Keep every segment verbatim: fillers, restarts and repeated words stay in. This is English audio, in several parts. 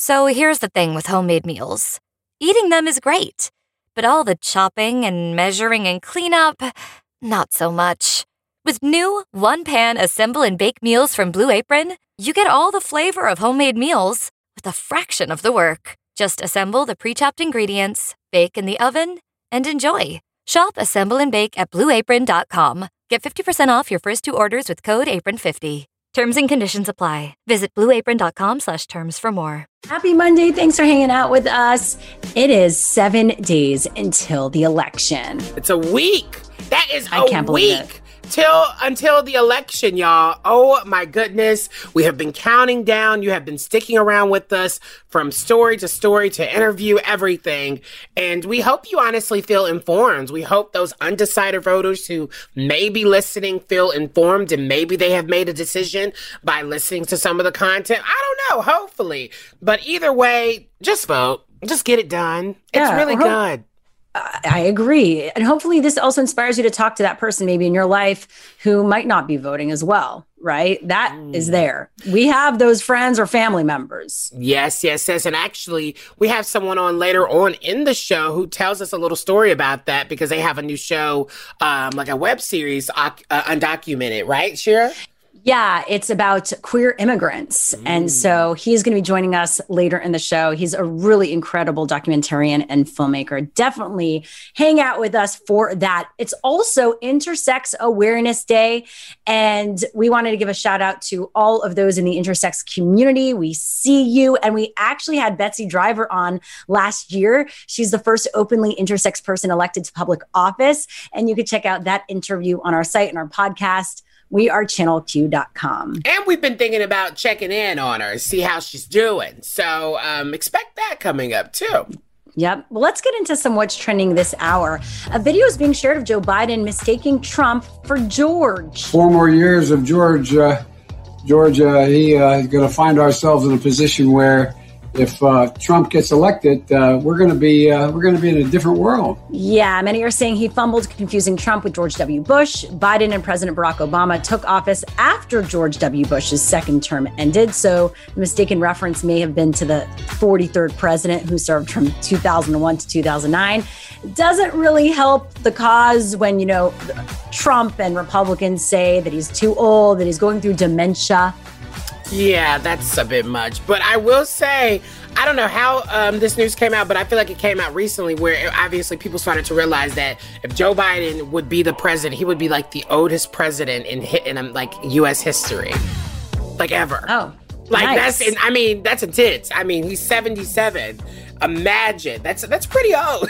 So here's the thing with homemade meals. Eating them is great, but all the chopping and measuring and cleanup, not so much. With new one-pan assemble and bake meals from Blue Apron, you get all the flavor of homemade meals with a fraction of the work. Just assemble the pre-chopped ingredients, bake in the oven, and enjoy. Shop Assemble and Bake at blue apron dot com. Get fifty percent off your first two orders with code apron fifty. Terms and conditions apply. Visit blue apron dot com slash terms for more. Happy Monday. Thanks for hanging out with us. It is seven days until the election. It's a week. That is I a can't believe week. it. Till until the election, y'all. Oh my goodness. We have been counting down. You have been sticking around with us from story to story to interview, everything. And we hope you honestly feel informed. We hope those undecided voters who may be listening feel informed, and maybe they have made a decision by listening to some of the content. I don't know, hopefully. But either way, just vote. Just get it done. It's Yeah, really or hope- good. I agree. And hopefully this also inspires you to talk to that person maybe in your life who might not be voting as well, right? That mm. is there. We have those friends or family members. Yes, yes, yes. And actually, we have someone on later on in the show who tells us a little story about that, because they have a new show, um, like a web series, uh, Undocumented, right, Shira? Yeah, it's about queer immigrants. Mm. And so he's going to be joining us later in the show. He's a really incredible documentarian and filmmaker. Definitely hang out with us for that. It's also Intersex Awareness Day. And we wanted to give a shout out to all of those in the intersex community. We see you. And we actually had Betsy Driver on last year. She's the first openly intersex person elected to public office. And you could check out that interview on our site and our podcast. We are channel q dot com. And we've been thinking about checking in on her, see how she's doing. So um, expect that coming up too. Yep. Well, let's get into some what's trending this hour. A video is being shared of Joe Biden mistaking Trump for George. Four more years of George. Uh, George, uh, he uh, is going to find ourselves in a position where if uh, Trump gets elected, uh, we're going to be uh, we're going to be in a different world. Yeah, many are saying he fumbled, confusing Trump with George W. Bush. Biden and President Barack Obama took office after George W. Bush's second term ended. So the mistaken reference may have been to the forty-third president who served from two thousand one to two thousand nine. It doesn't really help the cause when, you know, Trump and Republicans say that he's too old, that he's going through dementia. Yeah, that's a bit much. But I will say, I don't know how um, this news came out, but I feel like it came out recently where obviously people started to realize that if Joe Biden would be the president, he would be like the oldest president in, in um, like U S history, like ever. Oh, like nice. that's, I mean, that's intense. I mean, he's seventy-seven. Imagine, that's that's pretty old.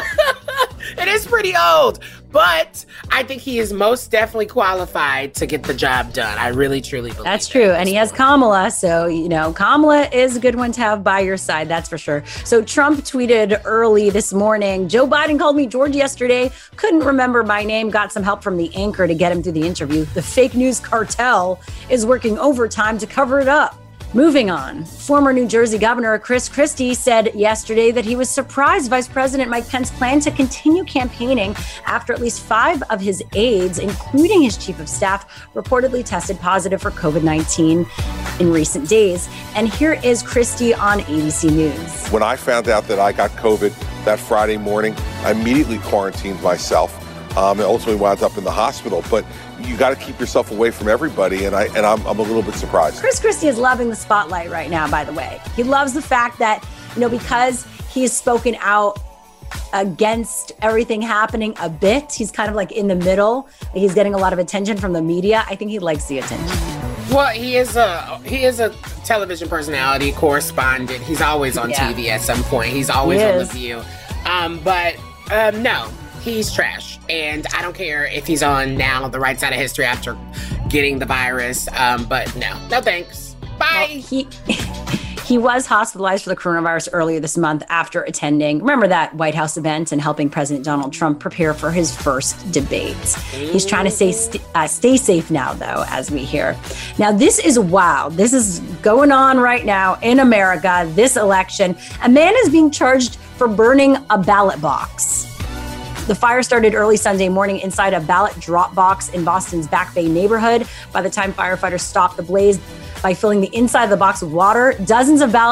It is pretty old, but I think he is most definitely qualified to get the job done. I really, truly believe that's true. And he has Kamala. So, you know, Kamala is a good one to have by your side. That's for sure. So Trump tweeted early this morning, Joe Biden called me George yesterday. Couldn't remember my name. Got some help from the anchor to get him through the interview. The fake news cartel is working overtime to cover it up. Moving on, former New Jersey Governor Chris Christie said yesterday that he was surprised Vice President Mike Pence planned to continue campaigning after at least five of his aides, including his chief of staff, reportedly tested positive for covid nineteen in recent days. And here is Christie on A B C News. When I found out that I got COVID that Friday morning, I immediately quarantined myself um, and ultimately wound up in the hospital. But you got to keep yourself away from everybody, and I and I'm, I'm a little bit surprised. Chris Christie is loving the spotlight right now, by the way. He loves the fact that, you know, because he's spoken out against everything happening a bit, he's kind of like in the middle. He's getting a lot of attention from the media. I think he likes the attention. Well, he is a he is a television personality, correspondent. He's always on Yeah. T V at some point. He's always He on The is. View. Um, but um, no, he's trash. And I don't care if he's on now the right side of history after getting the virus. Um, but no, no thanks. Bye. Well, he he was hospitalized for the coronavirus earlier this month after attending, remember that White House event and helping President Donald Trump prepare for his first debate. He's trying to stay, st- uh, stay safe now, though, as we hear. Now, this is wild. This is going on right now in America, this election. A man is being charged for burning a ballot box. The fire started early Sunday morning inside a ballot drop box in Boston's Back Bay neighborhood. By the time firefighters stopped the blaze by filling the inside of the box with water, dozens of ballots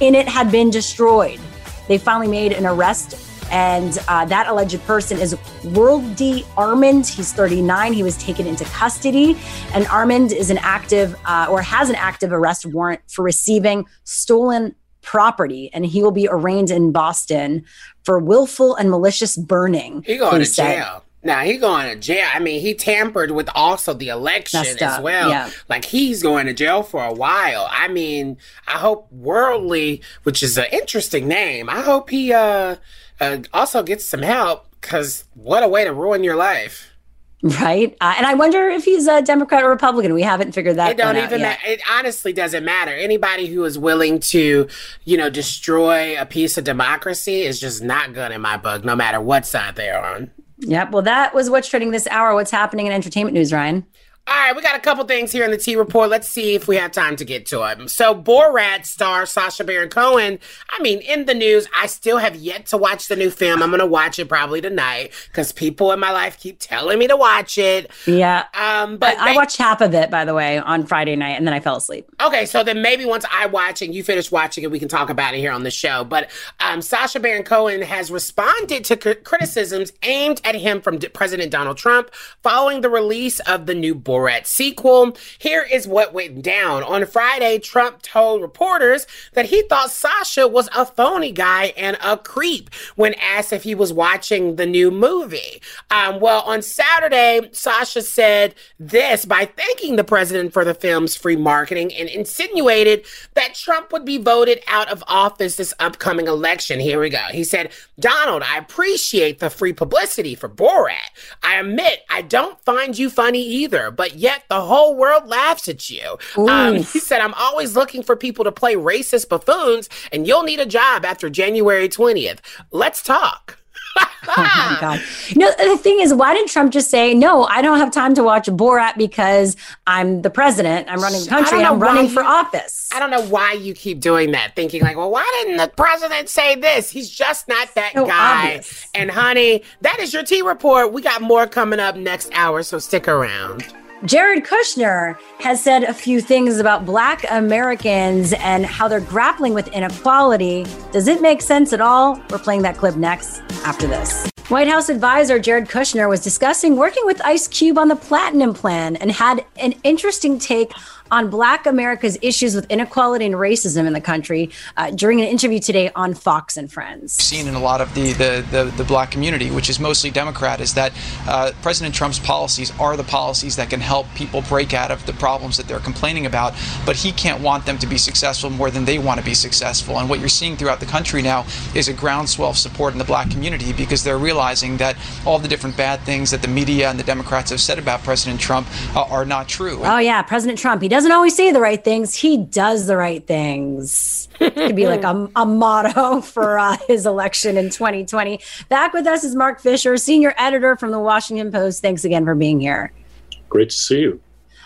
in it had been destroyed. They finally made an arrest, and uh, that alleged person is Worldy Armand. He's thirty-nine. He was taken into custody, and Armand is an active uh, or has an active arrest warrant for receiving stolen property, and he will be arraigned in Boston for willful and malicious burning. He going to said. jail. Now he going to jail. I mean, he tampered with also the election as well. Yeah. Like, he's going to jail for a while. I mean, I hope Worldly, which is an interesting name, I hope he uh, uh also gets some help, because what a way to ruin your life. Right. Uh, and I wonder if he's a Democrat or Republican. We haven't figured that It don't out even yet. ma- it honestly doesn't matter. Anybody who is willing to, you know, destroy a piece of democracy is just not good in my book, no matter what side they're on. Yep. Well, that was what's trending this hour. What's happening in entertainment news, Ryan? All right, we got a couple things here in the T Report. Let's see if we have time to get to them. So, Borat star Sacha Baron Cohen, I mean, in the news, I still have yet to watch the new film. I'm going to watch it probably tonight, because people in my life keep telling me to watch it. Yeah. Um, but I, I they- watched half of it, by the way, on Friday night, and then I fell asleep. Okay, so then maybe once I watch and you finish watching it, we can talk about it here on the show. But um, Sacha Baron Cohen has responded to cr- criticisms aimed at him from D- President Donald Trump following the release of the new Borat sequel. Here is what went down. On Friday, Trump told reporters that he thought Sacha was a phony guy and a creep when asked if he was watching the new movie. Um, well, on Saturday, Sacha said this by thanking the president for the film's free marketing and insinuated that Trump would be voted out of office this upcoming election. Here we go. He said, "Donald, I appreciate the free publicity for Borat. I admit I don't find you funny either, but yet the whole world laughs at you." Um, he said, "I'm always looking for people to play racist buffoons, and you'll need a job after January twentieth. Let's talk." Oh my God. You know, the thing is, why didn't Trump just say, no, I don't have time to watch Borat because I'm the president, I'm running the country, and I'm running for you, office? I don't know why you keep doing that, thinking like, well, why didn't the president say this? He's just not that So guy. obvious. And honey, that is your T Report. We got more coming up next hour, so stick around. Jared Kushner has said a few things about Black Americans and how they're grappling with inequality. Does it make sense at all? We're playing that clip next after this. White House advisor Jared Kushner was discussing working with Ice Cube on the Platinum Plan and had an interesting take on Black America's issues with inequality and racism in the country uh, during an interview today on Fox and Friends. Seen in a lot of the, the, the, the Black community, which is mostly Democrat, is that uh, President Trump's policies are the policies that can help people break out of the problems that they're complaining about, but he can't want them to be successful more than they want to be successful. And what you're seeing throughout the country now is a groundswell of support in the Black community, because they're realizing that all the different bad things that the media and the Democrats have said about President Trump uh, are not true. Oh yeah, President Trump, he doesn't always say the right things, he does the right things. It could be like a, a motto for uh, his election in twenty twenty. Back with us is Mark Fisher, senior editor from the Washington Post. Thanks again for being here. Great to see you.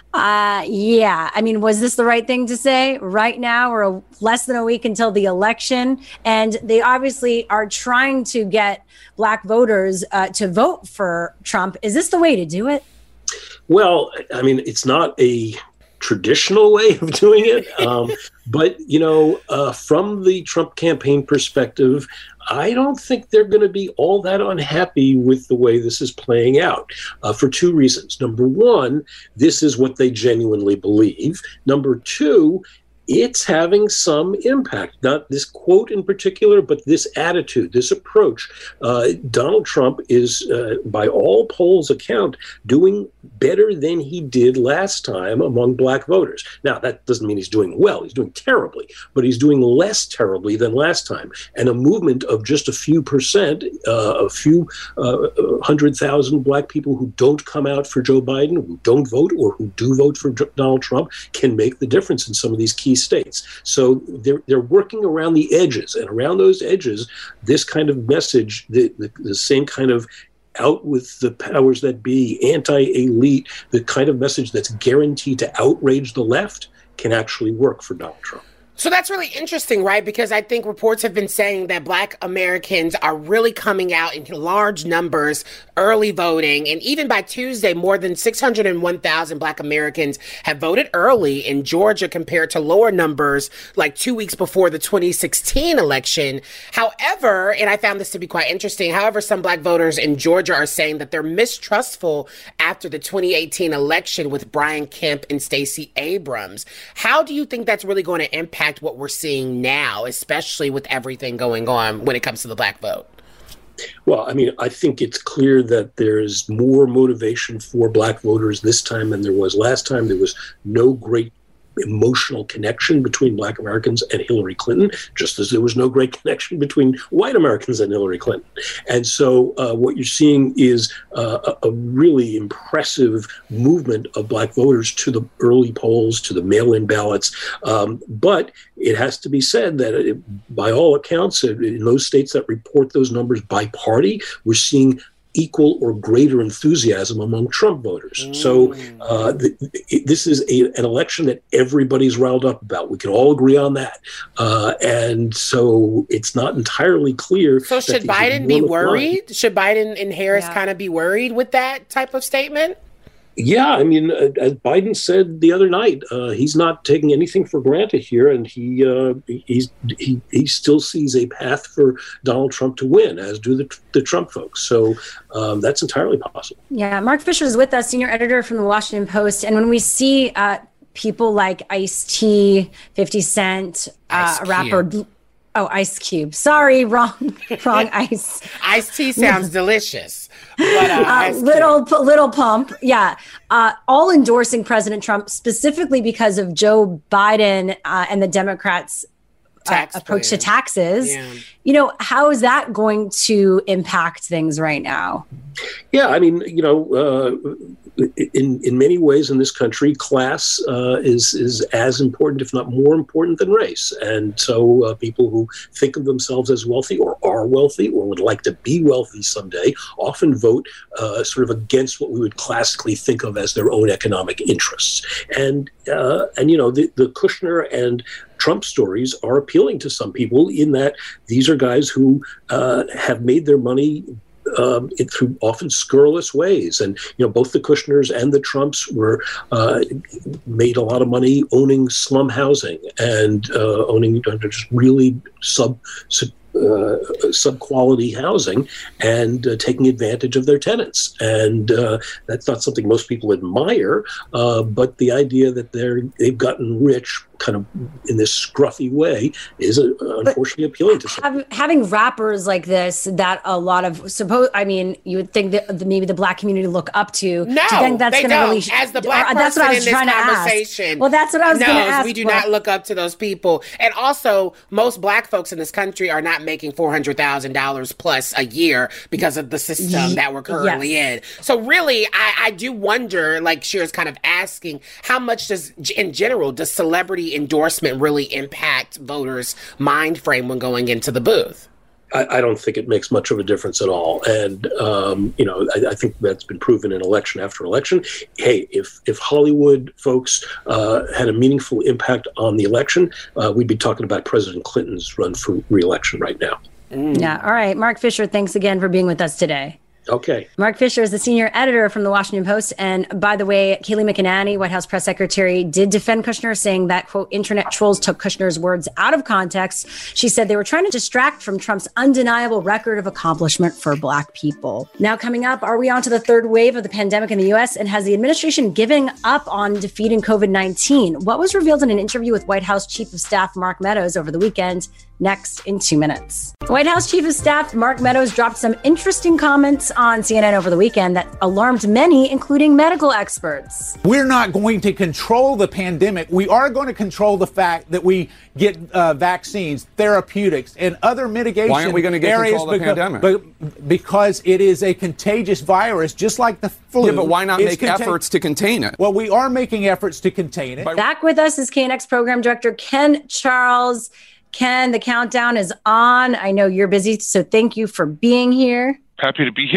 Uh, yeah, I mean, was this the right thing to say? Right now, we're a, less than a week until the election, and they obviously are trying to get Black voters uh, to vote for Trump. Is this the way to do it? Well, I mean, it's not a traditional way of doing it. Um, but, you know, uh, from the Trump campaign perspective, I don't think they're going to be all that unhappy with the way this is playing out uh, for two reasons. Number one, this is what they genuinely believe. Number two, it's having some impact, not this quote in particular, but this attitude, this approach. Uh, Donald Trump is, uh, by all polls account, doing better than he did last time among Black voters. Now, that doesn't mean he's doing well. He's doing terribly, but he's doing less terribly than last time. And a movement of just a few percent, uh, a few uh, hundred thousand Black people who don't come out for Joe Biden, who don't vote, or who do vote for Donald Trump, can make the difference in some of these key states. So they're they're working around the edges, and around those edges, this kind of message, the, the, the same kind of out with the powers that be, anti-elite, the kind of message that's guaranteed to outrage the left, can actually work for Donald Trump. So that's really interesting, right? Because I think reports have been saying that Black Americans are really coming out in large numbers, early voting. And even by Tuesday, more than six hundred one thousand Black Americans have voted early in Georgia compared to lower numbers like two weeks before the twenty sixteen election. However, and I found this to be quite interesting, however, some Black voters in Georgia are saying that they're mistrustful after the twenty eighteen election with Brian Kemp and Stacey Abrams. How do you think that's really going to impact what we're seeing now, especially with everything going on when it comes to the Black vote? Well, I mean, I think it's clear that there's more motivation for Black voters this time than there was last time. There was no great emotional connection between Black Americans and Hillary Clinton, just as there was no great connection between white Americans and Hillary Clinton. And so uh, what you're seeing is uh, a, a really impressive movement of Black voters to the early polls, to the mail-in ballots. Um, but it has to be said that it, by all accounts, in those states that report those numbers by party, we're seeing equal or greater enthusiasm among Trump voters. Mm. So uh, th- th- this is a, an election that everybody's riled up about. We can all agree on that. Uh, and so it's not entirely clear. So should Biden be worried? Line. Should Biden and Harris yeah. kind of be worried with that type of statement? Yeah, I mean, uh, as Biden said the other night, uh, he's not taking anything for granted here, and he uh, he's, he he still sees a path for Donald Trump to win, as do the the Trump folks. So um, that's entirely possible. Yeah, Mark Fisher is with us, senior editor from the Washington Post, and when we see uh, people like Ice-T, fifty Cent, uh, a rapper. Oh, Ice Cube. Sorry, wrong, wrong ice. Ice-T sounds delicious. But, uh, uh, little, little pump. Yeah. Uh, all endorsing President Trump specifically because of Joe Biden uh, and the Democrats' uh, approach to taxes. Yeah. You know, how is that going to impact things right now? Yeah, I mean, you know, uh, in in many ways in this country, class uh, is is as important, if not more important, than race. And so uh, people who think of themselves as wealthy or are wealthy or would like to be wealthy someday often vote uh, sort of against what we would classically think of as their own economic interests. And, uh, and you know, the, the Kushner and Trump stories are appealing to some people in that these are guys who uh, have made their money Um, it, through often scurrilous ways. And, you know, both the Kushners and the Trumps were uh, made a lot of money owning slum housing and uh, owning just really sub, sub Uh, sub-quality housing and uh, taking advantage of their tenants. And uh, that's not something most people admire, uh, but the idea that they're, they've gotten rich kind of in this scruffy way is uh, unfortunately but appealing to some. Have, having rappers like this that a lot of, suppose, I mean, you would think that the, maybe the Black community look up to. No, do you think that's they gonna don't. Really, As the Black person that's what I was in this trying conversation. To ask. Well, that's what I was no, going to ask. we do well, not look up to those people. And also, most Black folks in this country are not making four hundred thousand dollars plus a year because of the system that we're currently yes. in. So really, I, I do wonder, like Shira's kind of asking, how much does, in general, does celebrity endorsement really impact voters' mind frame when going into the booth? I, I don't think it makes much of a difference at all. And, um, you know, I, I think that's been proven in election after election. Hey, if if Hollywood folks uh, had a meaningful impact on the election, uh, we'd be talking about President Clinton's run for re-election right now. Mm. Yeah. All right. Mark Fisher, thanks again for being with us today. Okay. Mark Fisher is the senior editor from the Washington Post. And by the way, Kayleigh McEnany, White House press secretary, did defend Kushner, saying that, quote, internet trolls took Kushner's words out of context. She said they were trying to distract from Trump's undeniable record of accomplishment for Black people. Now coming up, are we on to the third wave of the pandemic in the U S? And has the administration given up on defeating COVID nineteen? What was revealed in an interview with White House Chief of Staff Mark Meadows over the weekend? Next in two minutes. White House Chief of Staff Mark Meadows dropped some interesting comments on C N N over the weekend that alarmed many, including medical experts. We're not going to control the pandemic. We are going to control the fact that we get uh, vaccines, therapeutics, and other mitigation Why aren't we going to get areas control of the because, pandemic? But, because it is a contagious virus, just like the flu. Yeah, but why not make contain- efforts to contain it? Well, we are making efforts to contain it. Back with us is K N X Program Director Ken Charles. Ken, the countdown is on. I know you're busy, so thank you for being here. Happy to be here.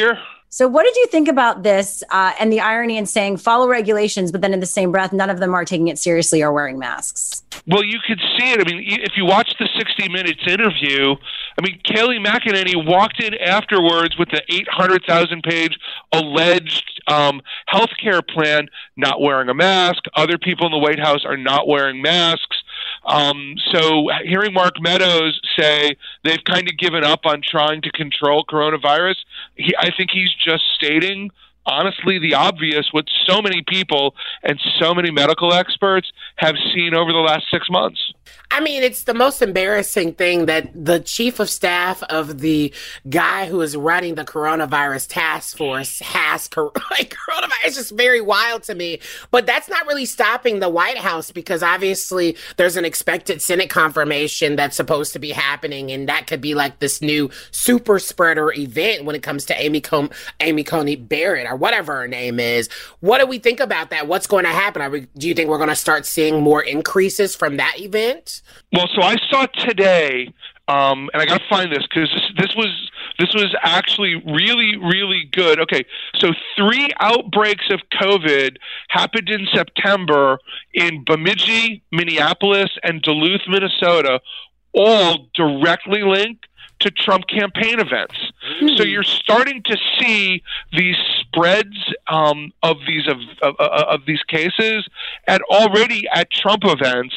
So what did you think about this uh, and the irony in saying follow regulations, but then in the same breath, none of them are taking it seriously or wearing masks? Well, you could see it. I mean, if you watch the sixty minutes interview, I mean, Kayleigh McEnany walked in afterwards with the eight hundred thousand page alleged um, health care plan, not wearing a mask. Other people in the White House are not wearing masks. Um, so hearing Mark Meadows say they've kind of given up on trying to control coronavirus, he, I think he's just stating, honestly, the obvious, what so many people and so many medical experts have seen over the last six months. I mean, it's the most embarrassing thing that the chief of staff of the guy who is running the coronavirus task force has cor- like coronavirus. It's just very wild to me. But that's not really stopping the White House, because obviously there's an expected Senate confirmation that's supposed to be happening, and that could be like this new super spreader event when it comes to Amy Com- Amy Coney Barrett or whatever her name is. What do we think about that? What's going to happen? Are we, do you think we're going to start seeing more increases from that event? Well, so I saw today, um, and I got to find this because this, this was this was actually really, really good. Okay, so three outbreaks of COVID happened in September in Bemidji, Minneapolis, and Duluth, Minnesota, all directly linked to Trump campaign events. Mm. So you're starting to see these spreads um, of these of, of, of these cases at already at Trump events.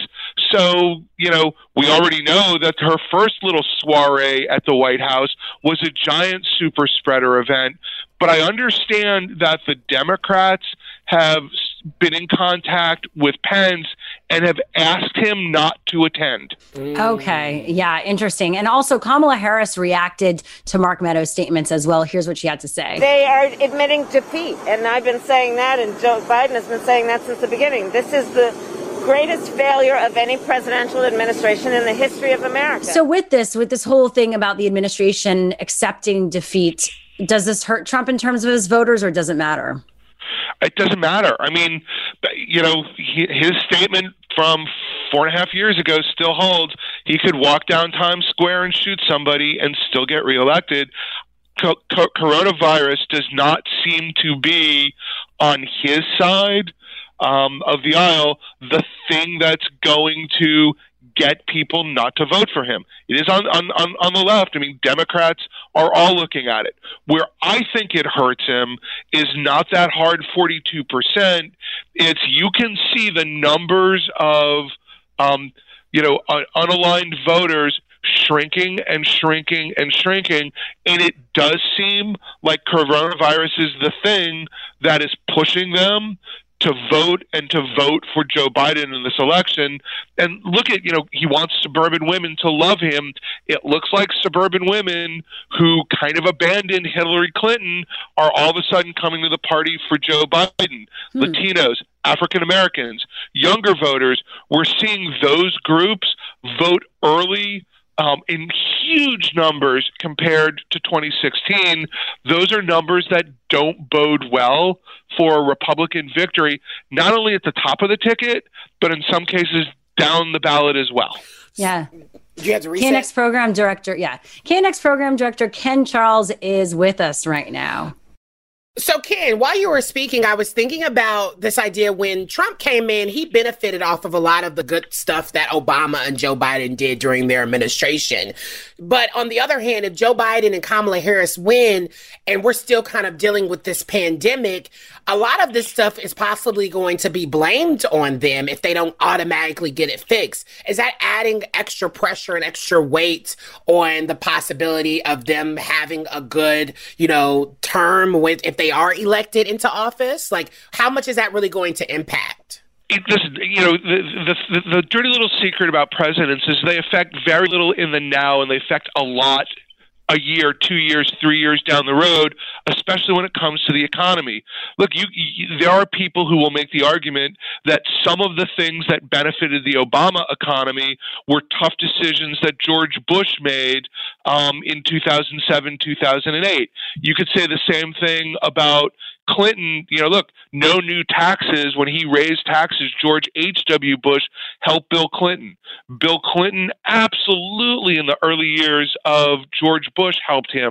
So, you know, we already know that her first little soiree at the White House was a giant super spreader event. But I understand that the Democrats have been in contact with Pence and have asked him not to attend. Okay. Yeah. Interesting. And also Kamala Harris reacted to Mark Meadows' statements as well. Here's what she had to say. They are admitting defeat. And I've been saying that, and Joe Biden has been saying that since the beginning. This is the greatest failure of any presidential administration in the history of America. So with this, with this whole thing about the administration accepting defeat, does this hurt Trump in terms of his voters, or does it matter? It doesn't matter. I mean, you know, he, his statement from four and a half years ago still holds. He could walk down Times Square and shoot somebody and still get reelected. Co- co- coronavirus does not seem to be on his side um, of the aisle the thing that's going to get people not to vote for him. It is on, on, on, on the left. I mean, Democrats are all looking at it. Where I think it hurts him is not that hard forty-two percent. It's you can see the numbers of, um, you know, un- unaligned voters shrinking and shrinking and shrinking. And it does seem like coronavirus is the thing that is pushing them to vote and to vote for Joe Biden in this election. And look at, you know, he wants suburban women to love him. It looks like suburban women who kind of abandoned Hillary Clinton are all of a sudden coming to the party for Joe Biden. Hmm. Latinos, African Americans, younger voters, we're seeing those groups vote early Um, in huge numbers compared to twenty sixteen. Those are numbers that don't bode well for a Republican victory, not only at the top of the ticket, but in some cases down the ballot as well. Yeah. You have to reset? K N X program director. Yeah. K N X program director Ken Charles is with us right now. So, Ken, while you were speaking, I was thinking about this idea when Trump came in, he benefited off of a lot of the good stuff that Obama and Joe Biden did during their administration. But on the other hand, if Joe Biden and Kamala Harris win and we're still kind of dealing with this pandemic, a lot of this stuff is possibly going to be blamed on them if they don't automatically get it fixed. Is that adding extra pressure and extra weight on the possibility of them having a good, you know, term with if they are elected into office? Like, how much is that really going to impact? Listen, you know, the, the, the dirty little secret about presidents is they affect very little in the now, and they affect a lot a year, two years, three years down the road, especially when it comes to the economy. Look, you, you, there are people who will make the argument that some of the things that benefited the Obama economy were tough decisions that George Bush made um, in two thousand seven, two thousand eight. You could say the same thing about Clinton. You know, look, no new taxes. When he raised taxes, George H W. Bush helped Bill Clinton. Bill Clinton absolutely in the early years of George Bush helped him.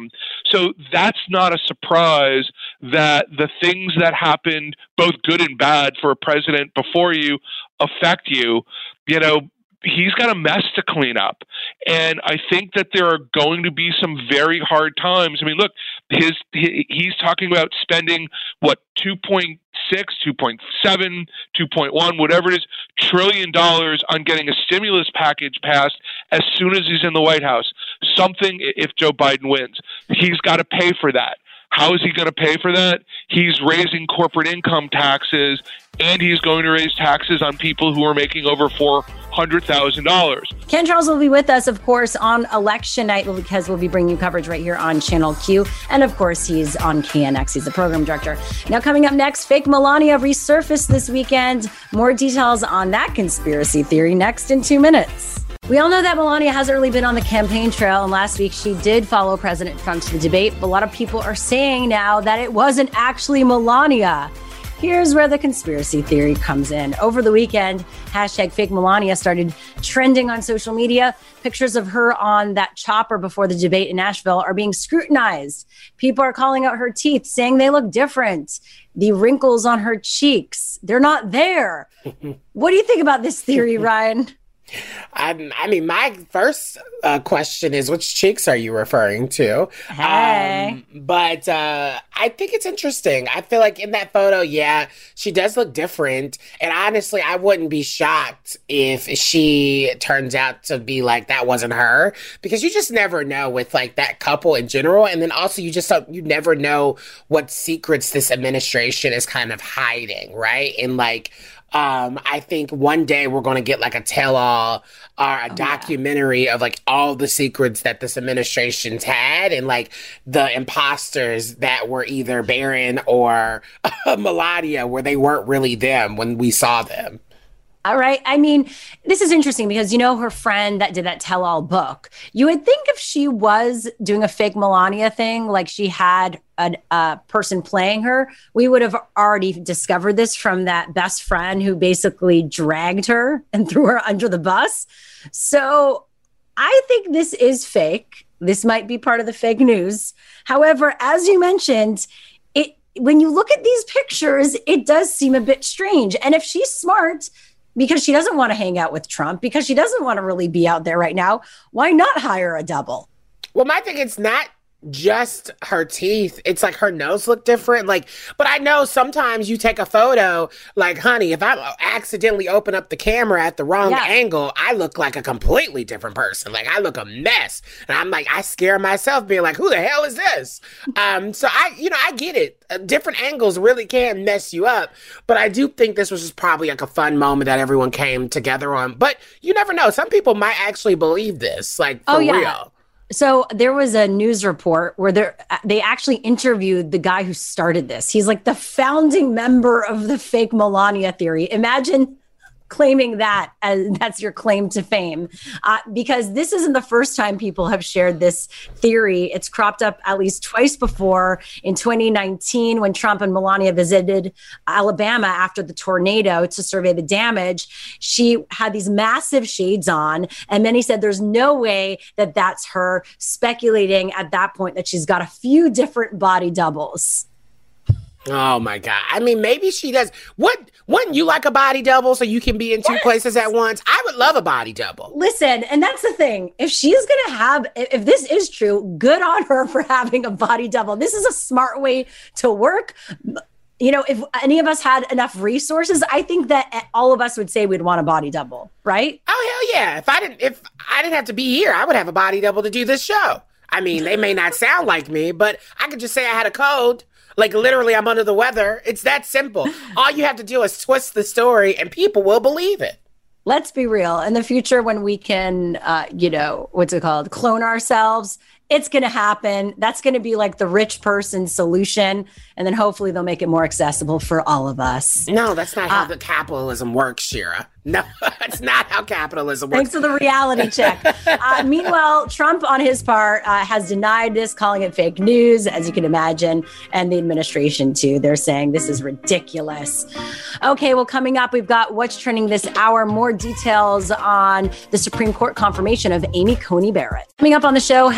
So that's not a surprise that the things that happened, both good and bad for a president before you, affect you. You know, he's got a mess to clean up. And I think that there are going to be some very hard times. I mean, look, his he, he's talking about spending, what, two point six, two point seven, two point one, whatever it is, trillion dollars on getting a stimulus package passed as soon as he's in the White House. Something, if Joe Biden wins, he's got to pay for that. How is he going to pay for that? He's raising corporate income taxes, and he's going to raise taxes on people who are making over four hundred thousand dollars. Ken Charles will be with us, of course, on election night because we'll be bringing you coverage right here on Channel Q. And, of course, he's on K N X. He's the program director. Now, coming up next, fake Melania resurfaced this weekend. More details on that conspiracy theory next in two minutes. We all know that Melania hasn't really been on the campaign trail, and last week she did follow President Trump to the debate, but a lot of people are saying now that it wasn't actually Melania. Here's where the conspiracy theory comes in. Over the weekend, hashtag fake Melania started trending on social media. Pictures of her on that chopper before the debate in Nashville are being scrutinized. People are calling out her teeth, saying they look different. The wrinkles on her cheeks, they're not there. What do you think about this theory, Ryan? I, I mean, my first uh, question is, which cheeks are you referring to? Hey. Um, but uh, I think it's interesting. I feel like in that photo, yeah, she does look different. And honestly, I wouldn't be shocked if she turns out to be like, that wasn't her. Because you just never know with like that couple in general. And then also you just don't, you never know what secrets this administration is kind of hiding, right? And like, Um, I think one day we're going to get like a tell-all or a oh, documentary yeah. of like all the secrets that this administration's had and like the imposters that were either Barron or uh, Melania, where they weren't really them when we saw them. All right. I mean, this is interesting because, you know, her friend that did that tell-all book, you would think if she was doing a fake Melania thing, like she had a uh, person playing her, we would have already discovered this from that best friend who basically dragged her and threw her under the bus. So I think this is fake. This might be part of the fake news. However, as you mentioned, it when you look at these pictures, it does seem a bit strange. And if she's smart, because she doesn't want to hang out with Trump, because she doesn't want to really be out there right now, why not hire a double? Well, my thing, it's not just her teeth. It's like her nose look different. Like, but I know sometimes you take a photo, like, honey, if I accidentally open up the camera at the wrong yeah. angle, I look like a completely different person. Like, I look a mess. And I'm like, I scare myself being like, who the hell is this? um, so I, you know, I get it. Uh, different angles really can mess you up. But I do think this was just probably like a fun moment that everyone came together on. But you never know. Some people might actually believe this, like, for oh, yeah. real. So there was a news report where they they actually interviewed the guy who started this. He's like the founding member of the fake Melania theory. Imagine claiming that as that's your claim to fame, uh, because this isn't the first time people have shared this theory. It's cropped up at least twice before. In twenty nineteen, when Trump and Melania visited Alabama after the tornado to survey the damage, she had these massive shades on, and many said there's no way that that's her, speculating at that point that she's got a few different body doubles. Oh my God. I mean, maybe she does. What, wouldn't you like a body double so you can be in two yes. places at once? I would love a body double. Listen, and that's the thing. If she's going to have, if this is true, good on her for having a body double. This is a smart way to work. You know, if any of us had enough resources, I think that all of us would say we'd want a body double, right? Oh, hell yeah. If I didn't, if I didn't have to be here, I would have a body double to do this show. I mean, they may not sound like me, but I could just say I had a cold. Like, literally, I'm under the weather. It's that simple. All you have to do is twist the story and people will believe it. Let's be real. In the future, when we can, uh, you know, what's it called? Clone ourselves. It's going to happen. That's going to be like the rich person solution. And then hopefully they'll make it more accessible for all of us. No, that's not how uh, the capitalism works, Shira. No, that's not how capitalism works. Thanks for the reality check. Uh, meanwhile, Trump, on his part, uh, has denied this, calling it fake news, as you can imagine, and the administration, too. They're saying this is ridiculous. Okay, well, coming up, we've got what's trending this hour. More details on the Supreme Court confirmation of Amy Coney Barrett. Coming up on the show, how pandemic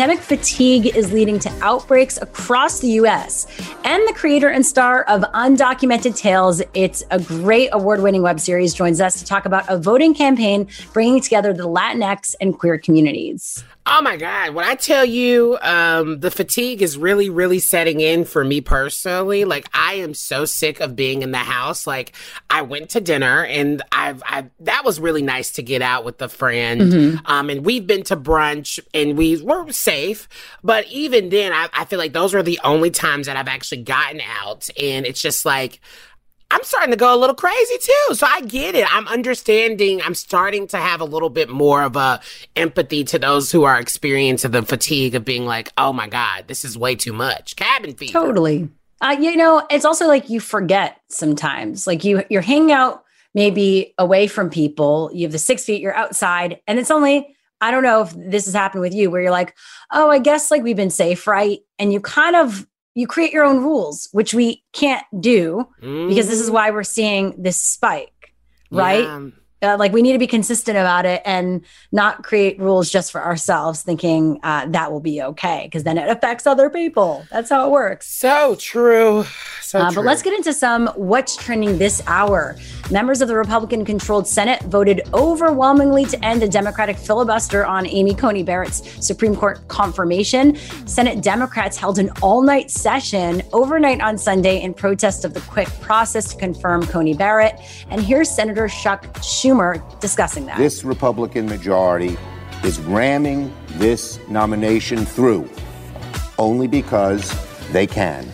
pandemic fatigue is leading to outbreaks across the U S. And the creator and star of Undocumented Tales, it's a great award-winning web series, joins us to talk about a voting campaign bringing together the Latinx and queer communities. Oh my God. When I tell you, um, the fatigue is really, really setting in for me personally. Like, I am so sick of being in the house. Like, I went to dinner and I've, I, that was really nice to get out with a friend. Mm-hmm. Um, and we've been to brunch and we were safe. But even then, I, I feel like those were the only times that I've actually gotten out. And it's just like, I'm starting to go a little crazy too. So I get it. I'm understanding. I'm starting to have a little bit more of a empathy to those who are experiencing the fatigue of being like, oh my God, this is way too much. Cabin fever. Totally. Uh, you know, it's also like you forget sometimes. Like you, you're hanging out maybe away from people. You have the six feet, you're outside. And it's only, I don't know if this has happened with you, where you're like, oh, I guess like we've been safe, right? And you kind of, you create your own rules, which we can't do mm. because this is why we're seeing this spike, right? Yeah. Uh, like we need to be consistent about it and not create rules just for ourselves thinking uh, that will be okay, because then it affects other people. That's how it works. So true. So uh, true. But let's get into some what's trending this hour. Members of the Republican-controlled Senate voted overwhelmingly to end the Democratic filibuster on Amy Coney Barrett's Supreme Court confirmation. Senate Democrats held an all-night session overnight on Sunday in protest of the quick process to confirm Coney Barrett. And here's Senator Chuck Schumer discussing that. This Republican majority is ramming this nomination through only because they can.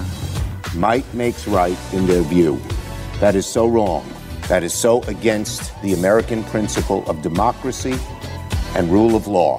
Might makes right in their view. That is so wrong. That is so against the American principle of democracy and rule of law.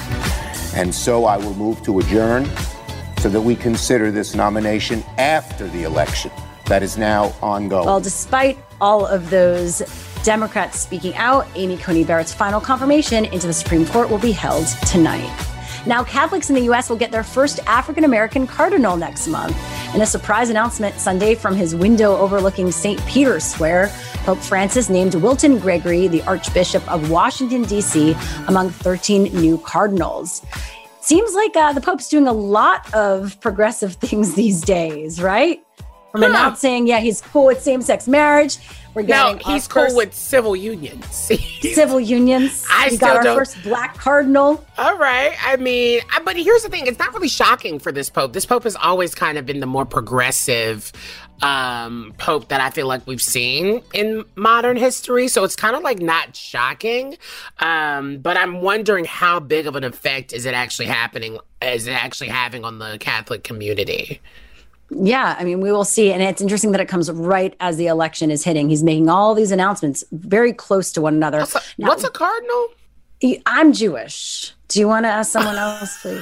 And so I will move to adjourn so that we consider this nomination after the election that is now ongoing. Well, despite all of those Democrats speaking out, Amy Coney Barrett's final confirmation into the Supreme Court will be held tonight. Now, Catholics in the U S will get their first African-American cardinal next month. In a surprise announcement Sunday from his window overlooking Saint Peter's Square, Pope Francis named Wilton Gregory, the Archbishop of Washington, D C, among thirteen new cardinals. Seems like uh, the Pope's doing a lot of progressive things these days, right? From huh. announcing, yeah, he's cool with same-sex marriage. We're getting no, he's cool first with civil unions. Civil unions. I we still got our don't. first black cardinal. All right. I mean, I, but here's the thing. It's not really shocking for this Pope. This Pope has always kind of been the more progressive um, Pope that I feel like we've seen in modern history. So it's kind of like not shocking. Um, but I'm wondering how big of an effect is it actually happening, is it actually having on the Catholic community? Yeah, I mean, we will see. And it's interesting that it comes right as the election is hitting. He's making all these announcements very close to one another. What's a, now, what's a cardinal? I'm Jewish. Do you want to ask someone else, please?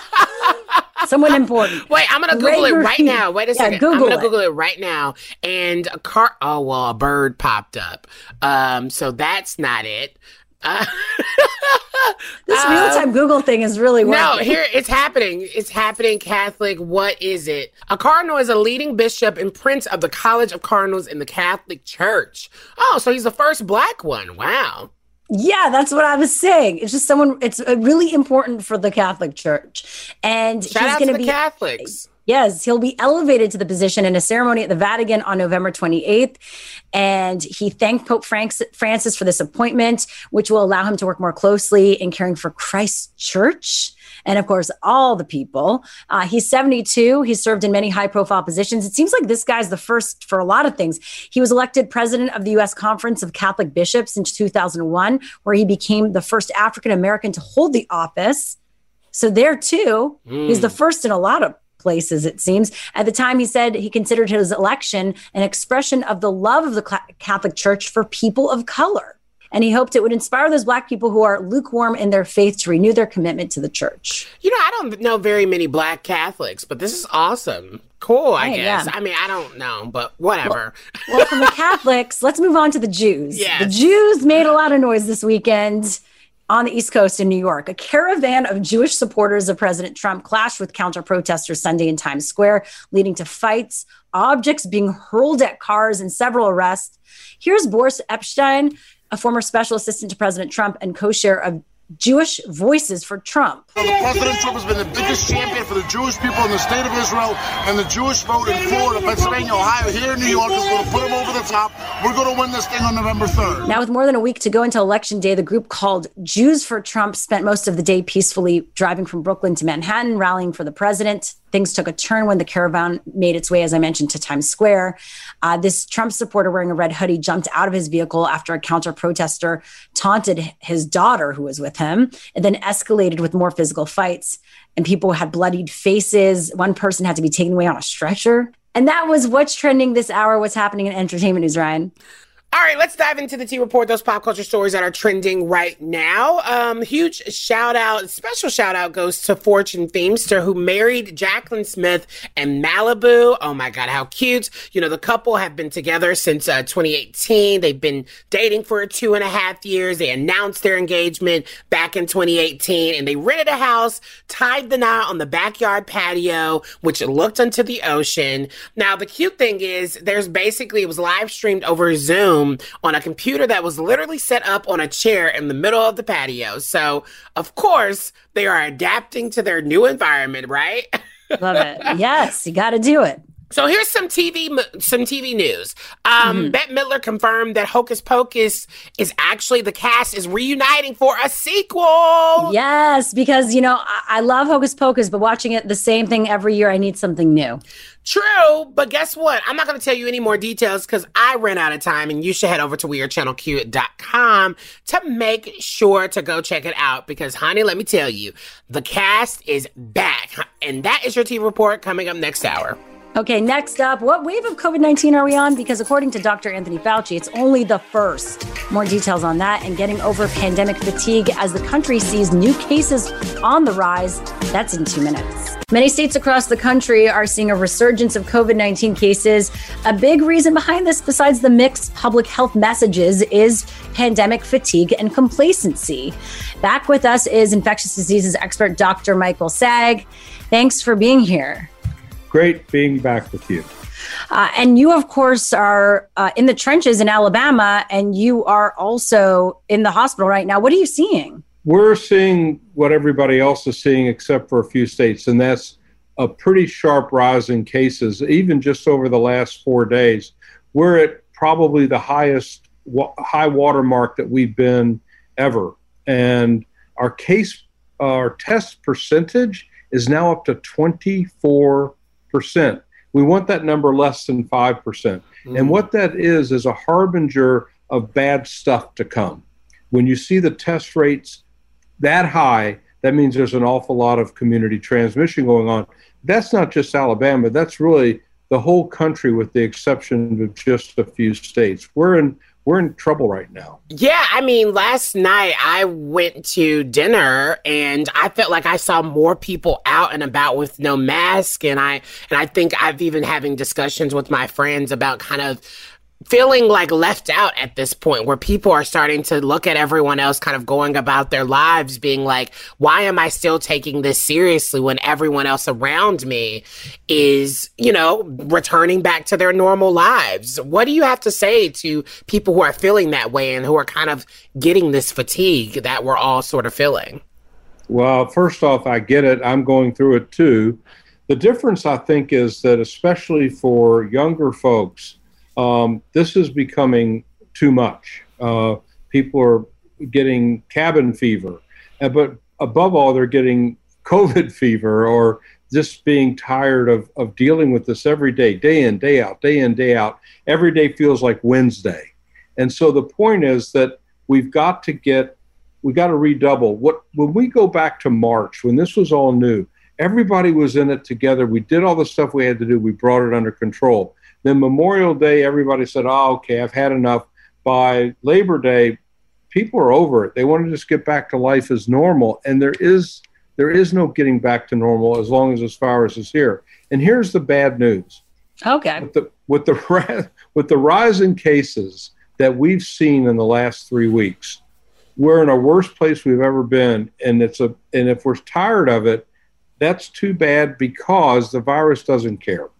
Someone important. Wait, I'm going to Google Gregory. it right now. Wait a second. Yeah, Google I'm going to it. Google it right now. And a car, oh, well, a bird popped up. Um, so that's not it. Uh, this um, real-time Google thing is really working. No, here it's happening. It's happening, Catholic. What is it? A cardinal is a leading bishop and prince of the College of Cardinals in the Catholic Church. Oh, so he's the first black one. Wow. Yeah, that's what I was saying. It's just someone, it's really important for the Catholic Church. And Shout he's out going to to the be Catholics. Yes, he'll be elevated to the position in a ceremony at the Vatican on November twenty-eighth. And he thanked Pope Francis for this appointment, which will allow him to work more closely in caring for Christ's church. And of course, all the people. Uh, he's seventy-two. He's served in many high-profile positions. It seems like this guy's the first for a lot of things. He was elected president of the U S Conference of Catholic Bishops in two thousand one, where he became the first African-American to hold the office. So there, too, mm. he's the first in a lot of places, it seems. At the time, he said he considered his election an expression of the love of the Catholic Church for people of color. And he hoped it would inspire those Black people who are lukewarm in their faith to renew their commitment to the church. You know, I don't know very many Black Catholics, but this is awesome. Cool, I hey, guess. Yeah. I mean, I don't know, but whatever. Well, well, from the Catholics, let's move on to the Jews. Yes. The Jews made a lot of noise this weekend on the East Coast in New York. A caravan of Jewish supporters of President Trump clashed with counter-protesters Sunday in Times Square, leading to fights, objects being hurled at cars, and several arrests. Here's Boris Epshteyn, a former special assistant to President Trump and co-chair of Jewish Voices for Trump. President Trump has been the biggest champion for the Jewish people in the state of Israel, and the Jewish vote in Florida, Pennsylvania, Ohio, here in New York is going to put them over the top. We're going to win this thing on November third. Now, with more than a week to go until Election Day, the group called Jews for Trump spent most of the day peacefully driving from Brooklyn to Manhattan, rallying for the president. Things took a turn when the caravan made its way, as I mentioned, to Times Square. Uh, this Trump supporter wearing a red hoodie jumped out of his vehicle after a counter-protester taunted his daughter, who was with him, and then escalated with more physical fights. And people had bloodied faces. One person had to be taken away on a stretcher. And that was what's trending this hour. What's happening in entertainment news, Ryan? All right, let's dive into the T Report, those pop culture stories that are trending right now. Um, huge shout out, special shout out goes to Fortune Feimster, who married Jaclyn Smith in Malibu. Oh my God, how cute. You know, the couple have been together since uh, twenty eighteen. They've been dating for two and a half years. They announced their engagement back in twenty eighteen, and they rented a house, tied the knot on the backyard patio, which looked onto the ocean. Now, the cute thing is there's basically, it was live streamed over Zoom on a computer that was literally set up on a chair in the middle of the patio. So, of course, they are adapting to their new environment, right? Love it. Yes, you got to do it. So here's some T V some T V news. Um, mm-hmm. Bette Midler confirmed that Hocus Pocus is actually, the cast is reuniting for a sequel. Yes, because, you know, I, I love Hocus Pocus, but watching it the same thing every year, I need something new. True, but guess what? I'm not going to tell you any more details because I ran out of time, and you should head over to weird channel q dot com to make sure to go check it out because, honey, let me tell you, the cast is back. And that is your T V Report coming up next hour. Okay, next up, what wave of COVID nineteen are we on? Because according to Doctor Anthony Fauci, it's only the first. More details on that and getting over pandemic fatigue as the country sees new cases on the rise. That's in two minutes. Many states across the country are seeing a resurgence of COVID nineteen cases. A big reason behind this, besides the mixed public health messages, is pandemic fatigue and complacency. Back with us is infectious diseases expert Doctor Michael Saag. Thanks for being here. Great being back with you. Uh, and you, of course, are uh, in the trenches in Alabama, and you are also in the hospital right now. What are you seeing? We're seeing what everybody else is seeing except for a few states, and that's a pretty sharp rise in cases, even just over the last four days. We're at probably the highest wa- high water mark that we've been ever. And our case, our test percentage is now up to twenty-four percent. We want that number less than five percent. Mm. And what that is, is a harbinger of bad stuff to come. When you see the test rates that high, that means there's an awful lot of community transmission going on. That's not just Alabama. That's really the whole country with the exception of just a few states. We're in We're in trouble right now. Yeah, I mean, last night I went to dinner and I felt like I saw more people out and about with no mask. And I and I think I've even having discussions with my friends about kind of feeling like left out at this point where people are starting to look at everyone else kind of going about their lives being like, why am I still taking this seriously when everyone else around me is, you know, returning back to their normal lives? What do you have to say to people who are feeling that way and who are kind of getting this fatigue that we're all sort of feeling? Well, first off, I get it. I'm going through it too. The difference, I think, is that especially for younger folks, Um, this is becoming too much. Uh, people are getting cabin fever, uh, but above all, they're getting COVID fever or just being tired of, of dealing with this every day, day in, day out, day in, day out. Every day feels like Wednesday. And so the point is that we've got to get, we got to redouble. What when we go back to March, when this was all new, everybody was in it together. We did all the stuff we had to do. We brought it under control. Then Memorial Day, everybody said, oh, okay, I've had enough. By Labor Day, people are over it. They want to just get back to life as normal. And there is there is no getting back to normal as long as this virus is here. And here's the bad news. Okay. With the, with the, with the rise in cases that we've seen in the last three weeks, we're in a worse place we've ever been. And it's a and if we're tired of it, that's too bad because the virus doesn't care.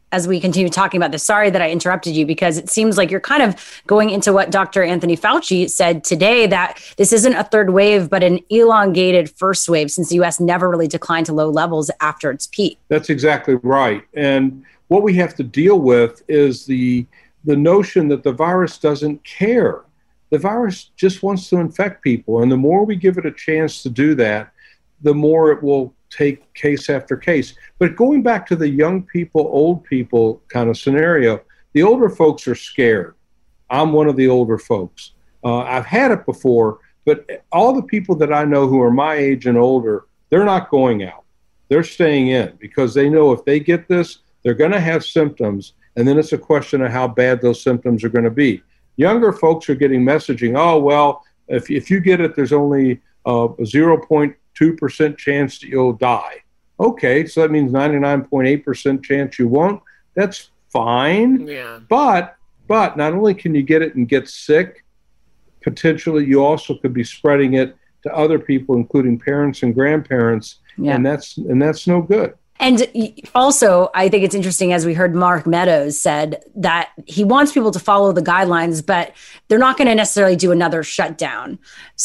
as we continue talking about this. Sorry that I interrupted you, because it seems like you're kind of going into what Doctor Anthony Fauci said today, that this isn't a third wave, but an elongated first wave, since the U S never really declined to low levels after its peak. That's exactly right. And what we have to deal with is the the notion that the virus doesn't care. The virus just wants to infect people. And the more we give it a chance to do that, the more it will take case after case. But going back to the young people, old people kind of scenario, the older folks are scared. I'm one of the older folks. Uh, I've had it before, but all the people that I know who are my age and older, they're not going out. They're staying in because they know if they get this, they're going to have symptoms. And then it's a question of how bad those symptoms are going to be. Younger folks are getting messaging, oh, well, if, if you get it, there's only uh, a zero point two percent chance that you'll die. Okay, so that means ninety-nine point eight percent chance you won't. That's fine. Yeah. But, but not only can you get it and get sick, potentially you also could be spreading it to other people, including parents and grandparents. Yeah. And that's and that's no good. And also, I think it's interesting, as we heard Mark Meadows said, that he wants people to follow the guidelines, but they're not going to necessarily do another shutdown.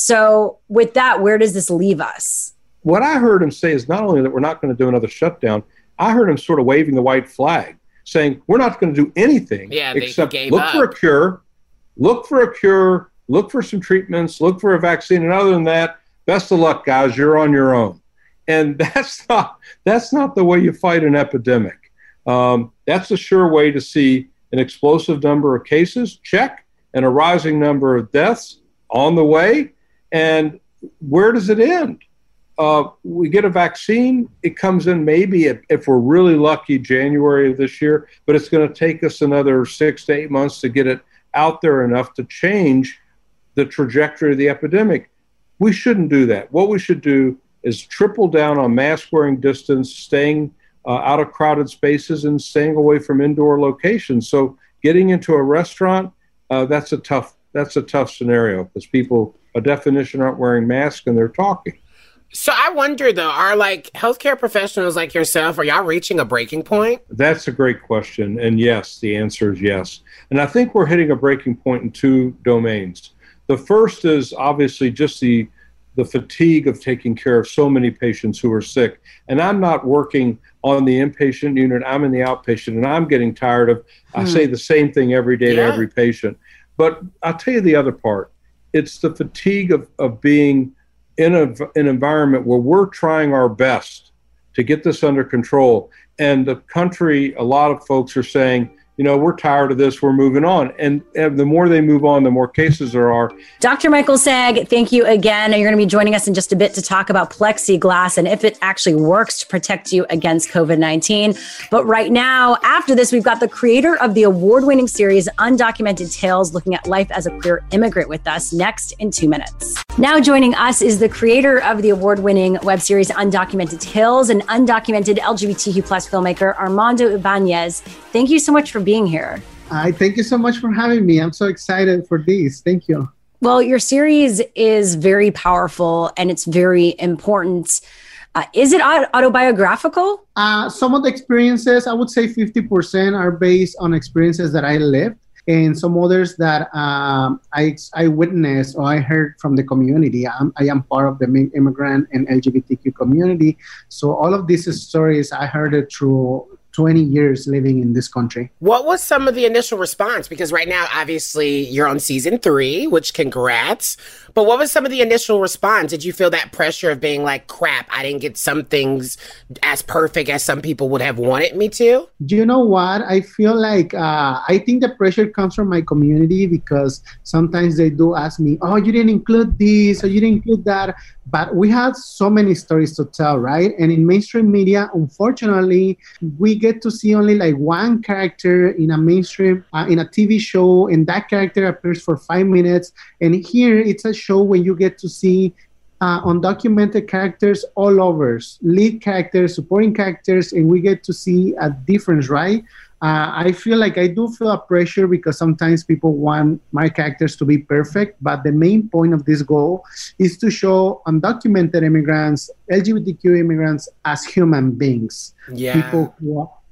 So with that, where does this leave us? What I heard him say is not only that we're not going to do another shutdown, I heard him sort of waving the white flag, saying we're not going to do anything yeah, they except gave look up. for a cure, look for a cure, look for some treatments, look for a vaccine. And other than that, best of luck, guys, you're on your own. And that's not that's not the way you fight an epidemic. Um, that's a sure way to see an explosive number of cases, check, and a rising number of deaths on the way. And where does it end? Uh, we get a vaccine. It comes in maybe, if, if we're really lucky, January of this year, but it's going to take us another six to eight months to get it out there enough to change the trajectory of the epidemic. We shouldn't do that. What we should do is triple down on mask wearing, distance, staying uh, out of crowded spaces, and staying away from indoor locations. So getting into a restaurant, uh, that's a tough that's a tough scenario because people, by definition, aren't wearing masks and they're talking. So I wonder, though, are like healthcare professionals like yourself, are y'all reaching a breaking point? That's a great question. And yes, the answer is yes. And I think we're hitting a breaking point in two domains. The first is obviously just the the fatigue of taking care of so many patients who are sick. And I'm not working on the inpatient unit, I'm in the outpatient, and I'm getting tired of, hmm. I say the same thing every day yeah. to every patient. But I'll tell you the other part. It's the fatigue of, of being in a, an environment where we're trying our best to get this under control. And the country, a lot of folks are saying, you know, we're tired of this, we're moving on. And, and the more they move on, the more cases there are. Doctor Michael Saag, thank you again. You're going to be joining us in just a bit to talk about plexiglass and if it actually works to protect you against COVID nineteen. But right now, after this, we've got the creator of the award-winning series Undocumented Tales, looking at life as a queer immigrant, with us next in two minutes. Now joining us is the creator of the award-winning web series Undocumented Tales, an undocumented L G B T Q plus filmmaker, Armando Ibanez. Thank you so much for being here. I thank you so much for having me. I'm so excited for this. Thank you. Well, your series is very powerful and it's very important. Uh, is it autobiographical? Uh, some of the experiences, I would say fifty percent are based on experiences that I lived, and some others that um, I I witnessed or I heard from the community. I'm, I am part of the immigrant and L G B T Q community. So all of these stories, I heard it through twenty years living in this country. What was some of the initial response? Because right now, obviously, you're on season three, which congrats. But what was some of the initial response? Did you feel that pressure of being like, crap, I didn't get some things as perfect as some people would have wanted me to? Do you know what? I feel like, uh, I think the pressure comes from my community because sometimes they do ask me, oh, you didn't include this or you didn't include that. But we have so many stories to tell, right? And in mainstream media, unfortunately, we get to see only like one character in a mainstream, uh, in a T V show, and that character appears for five minutes. And here it's a show when you get to see uh, undocumented characters all over, lead characters, supporting characters, and we get to see a difference, right? Uh, I feel like I do feel a pressure because sometimes people want my characters to be perfect, but the main point of this goal is to show undocumented immigrants, L G B T Q immigrants as human beings. Yeah. People who are,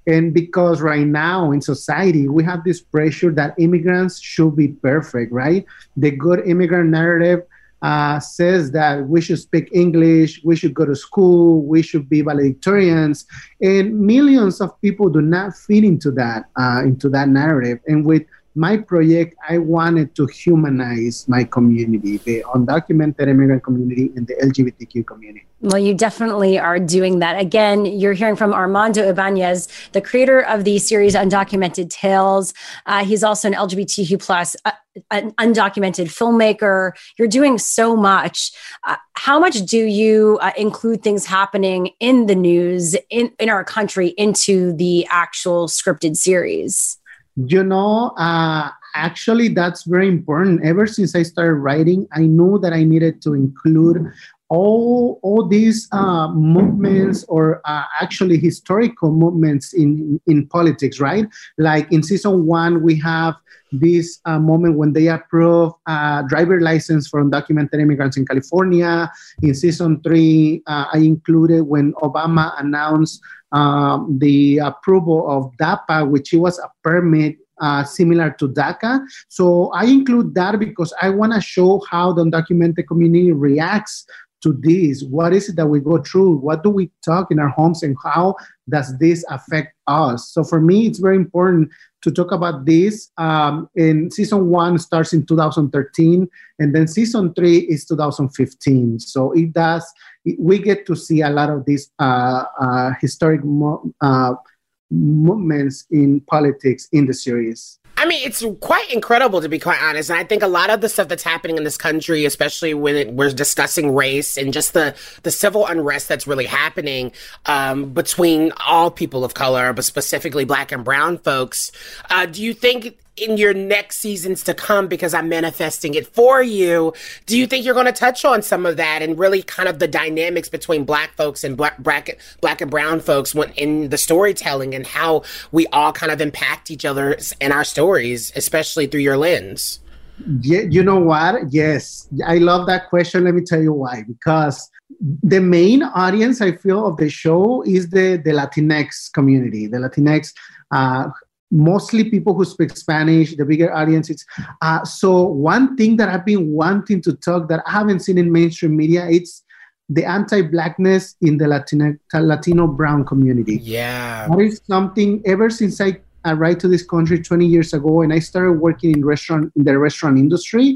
And because right now in society, we have this pressure that immigrants should be perfect, right? The good immigrant narrative uh, says that we should speak English, we should go to school, we should be valedictorians. And millions of people do not fit into that, uh, into that narrative. And with my project, I wanted to humanize my community, the undocumented immigrant community and the L G B T Q community. Well, you definitely are doing that. Again, you're hearing from Armando Ibanez, the creator of the series Undocumented Tales. Uh, he's also an L G B T Q plus, uh, an undocumented filmmaker. You're doing so much. Uh, how much do you uh, include things happening in the news in, in our country into the actual scripted series? You know, uh, actually, that's very important. Ever since I started writing, I knew that I needed to include all, all these uh, movements or uh, actually historical movements in, in politics, right? Like in season one, we have this uh, moment when they approve uh, driver license for undocumented immigrants in California. In season three, uh, I included when Obama announced um, the approval of DAPA, which was a permit uh, similar to DACA. So I include that because I want to show how the undocumented community reacts to this. What is it that we go through? What do we talk in our homes and how does this affect us? So for me, it's very important to talk about this. Um, and season one starts in two thousand thirteen, and then season three is two thousand fifteen. So it does, it, we get to see a lot of these uh, uh, historic mo- uh, movements in politics in the series. I mean, it's quite incredible, to be quite honest. And I think a lot of the stuff that's happening in this country, especially when it, we're discussing race and just the, the civil unrest that's really happening um, between all people of color, but specifically Black and brown folks. Uh, do you think in your next seasons to come, because I'm manifesting it for you, do you think you're going to touch on some of that and really kind of the dynamics between Black folks and black, black, black and brown folks when in the storytelling and how we all kind of impact each other and our stories, especially through your lens? Yeah, you know what? Yes, I love that question. Let me tell you why. Because the main audience, I feel, of the show is the, the Latinx community, the Latinx uh mostly people who speak Spanish, the bigger audiences. Uh, so one thing that I've been wanting to talk that I haven't seen in mainstream media, it's the anti-Blackness in the Latino, Latino brown community. Yeah. That is something ever since I arrived to this country twenty years ago and I started working in restaurant in the restaurant industry,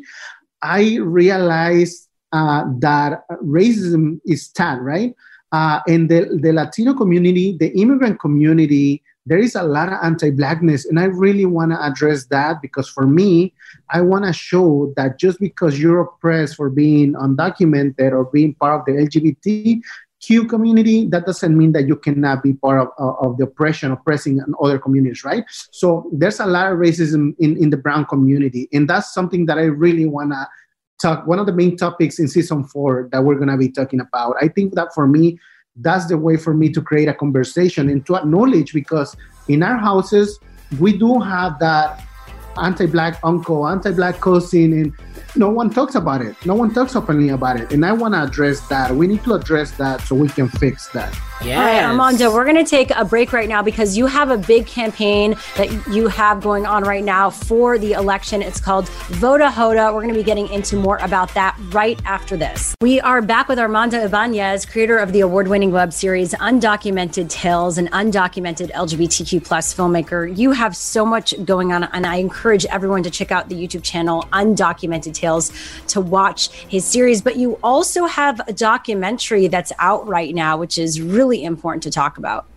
I realized uh, that racism is tad, right? Uh, and the, the Latino community, the immigrant community, there is a lot of anti-Blackness, and I really want to address that because for me, I want to show that just because you're oppressed for being undocumented or being part of the L G B T Q community, that doesn't mean that you cannot be part of, of, of the oppression, oppressing other communities, right? So there's a lot of racism in, in the brown community, and that's something that I really want to talk, one of the main topics in season four that we're going to be talking about. I think that for me, that's the way for me to create a conversation and to acknowledge, because in our houses, we do have that anti-Black uncle, anti-Black cousin, and no one talks about it. No one talks openly about it. And I want to address that. We need to address that so we can fix that. Yes. All right, Armando, we're going to take a break right now because you have a big campaign that you have going on right now for the election. It's called Voda Hoda. We're going to be getting into more about that right after this. We are back with Armando Ibanez, creator of the award-winning web series Undocumented Tales, an undocumented L G B T Q plus filmmaker. You have so much going on, and I encourage everyone to check out the YouTube channel Undocumented Tales to watch his series. But you also have a documentary that's out right now, which is really important to talk about.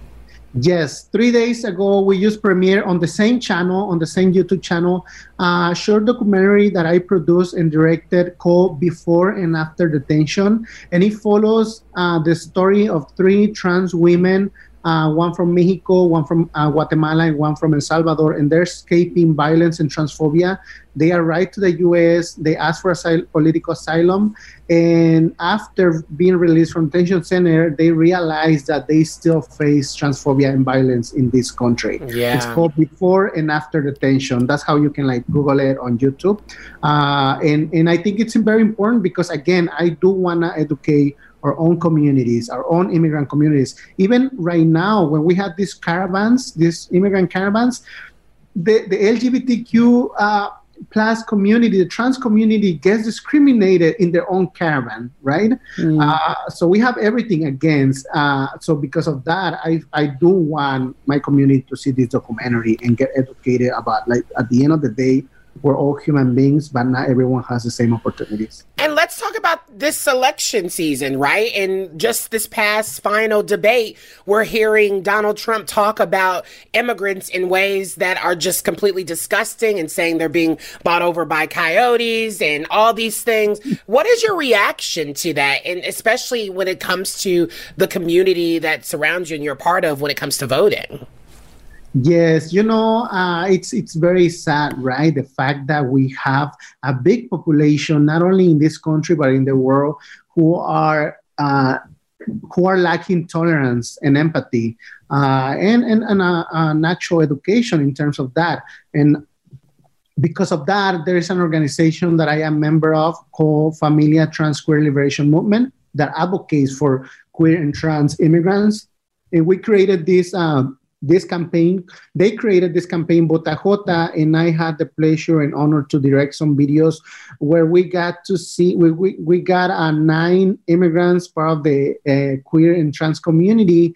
Yes, three days ago, we just premiered on the same channel, on the same YouTube channel, a short documentary that I produced and directed called Before and After Detention. And it follows uh, the story of three trans women, uh, one from Mexico, one from uh, Guatemala, and one from El Salvador, and they're escaping violence and transphobia. They arrived to the U S, they asked for asyl- political asylum, and after being released from detention center, they realized that they still face transphobia and violence in this country. Yeah. It's called Before and After Detention. That's how you can like Google it on YouTube. Uh, and, and I think it's very important because, again, I do want to educate our own communities, our own immigrant communities. Even right now, when we have these caravans, these immigrant caravans, the, the L G B T Q uh, plus community, the trans community gets discriminated in their own caravan, right? Mm. Uh, so we have everything against. Uh, so because of that, I I do want my community to see this documentary and get educated about, like, at the end of the day, we're all human beings, but not everyone has the same opportunities. And let's talk about this election season, right? And just this past final debate, we're hearing Donald Trump talk about immigrants in ways that are just completely disgusting and saying they're being bought over by coyotes and all these things. What is your reaction to that? And especially when it comes to the community that surrounds you and you're part of when it comes to voting. Yes, you know, uh, it's it's very sad, right? The fact that we have a big population, not only in this country but in the world, who are uh, who are lacking tolerance and empathy, uh, and and, and uh, uh, natural education in terms of that. And because of that, there is an organization that I am a member of called Familia Trans Queer Liberation Movement that advocates for queer and trans immigrants, and we created this. Um, This campaign, they created this campaign, Vota Jota, and I had the pleasure and honor to direct some videos where we got to see, we, we, we got uh, nine immigrants, part of the uh, queer and trans community,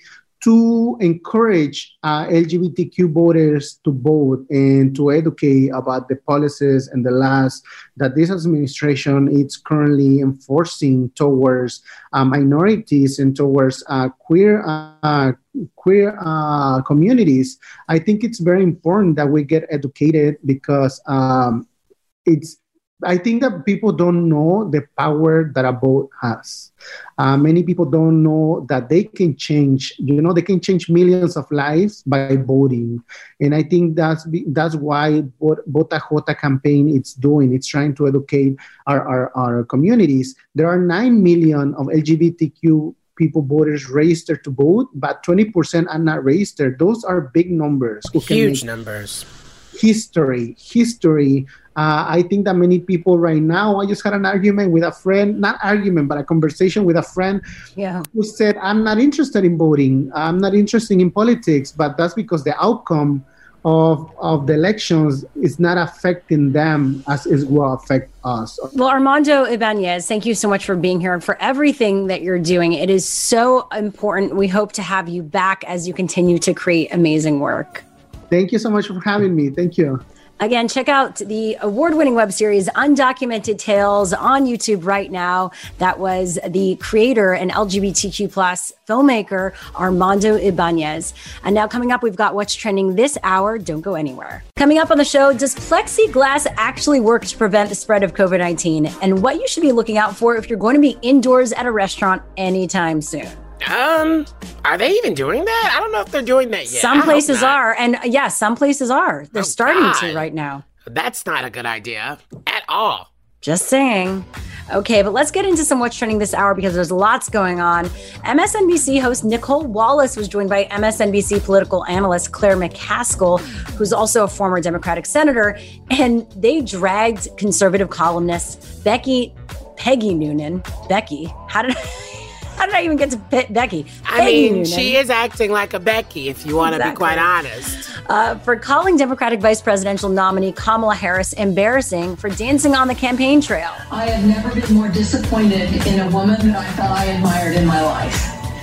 to encourage uh, L G B T Q voters to vote and to educate about the policies and the laws that this administration is currently enforcing towards uh, minorities and towards uh, queer uh, queer uh, communities. I think it's very important that we get educated because um, it's I think that people don't know the power that a vote has. Uh, many people don't know that they can change, you know, they can change millions of lives by voting. And I think that's that's why Vota Jota campaign is doing. It's trying to educate our, our, our communities. There are nine million of L G B T Q people, voters registered to vote, but twenty percent are not registered. Those are big numbers. Who can Huge make numbers. History, history. Uh, I think that many people right now, I just had an argument with a friend, not argument, but a conversation with a friend yeah. who said, I'm not interested in voting. I'm not interested in politics, but that's because the outcome of, of the elections is not affecting them as it will affect us. Well, Armando Ibanez, thank you so much for being here and for everything that you're doing. It is so important. We hope to have you back as you continue to create amazing work. Thank you so much for having me. Thank you. Again, check out the award-winning web series Undocumented Tales on YouTube right now. That was the creator and L G B T Q plus filmmaker, Armando Ibanez. And now coming up, we've got what's trending this hour. Don't go anywhere. Coming up on the show, does plexiglass actually work to prevent the spread of COVID nineteen? And what you should be looking out for if you're going to be indoors at a restaurant anytime soon. Um, are they even doing that? I don't know if they're doing that yet. Some places are. And yes, yeah, some places are. They're oh, starting God. to right now. That's not a good idea at all. Just saying. Okay, but let's get into some what's trending this hour because there's lots going on. M S N B C host Nicole Wallace was joined by M S N B C political analyst Claire McCaskill, who's also a former Democratic senator, and they dragged conservative columnist Becky, Peggy Noonan. Becky, how did I... How did I even get to Be- Becky? I Peggy mean, Noonan. She is acting like a Becky, if you want to exactly. be quite honest. Uh, for calling Democratic vice presidential nominee Kamala Harris embarrassing for dancing on the campaign trail. I have never been more disappointed in a woman that I thought I admired in my life.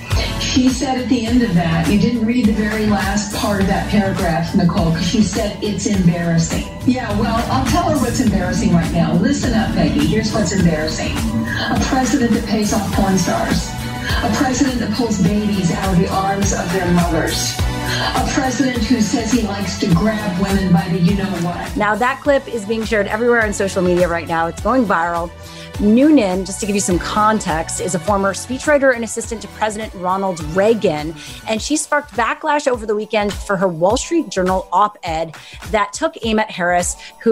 She said at the end of that, you didn't read the very last part of that paragraph, Nicole, because she said it's embarrassing. Yeah, well, I'll tell her what's embarrassing right now. Listen up, Peggy. Here's what's embarrassing. A president that pays off porn stars. A president that pulls babies out of the arms of their mothers. A president who says he likes to grab women by the you-know-what. Now, that clip is being shared everywhere on social media right now. It's going viral. Noonan, just to give you some context, is a former speechwriter and assistant to President Ronald Reagan, and she sparked backlash over the weekend for her Wall Street Journal op-ed that took aim at Harris, who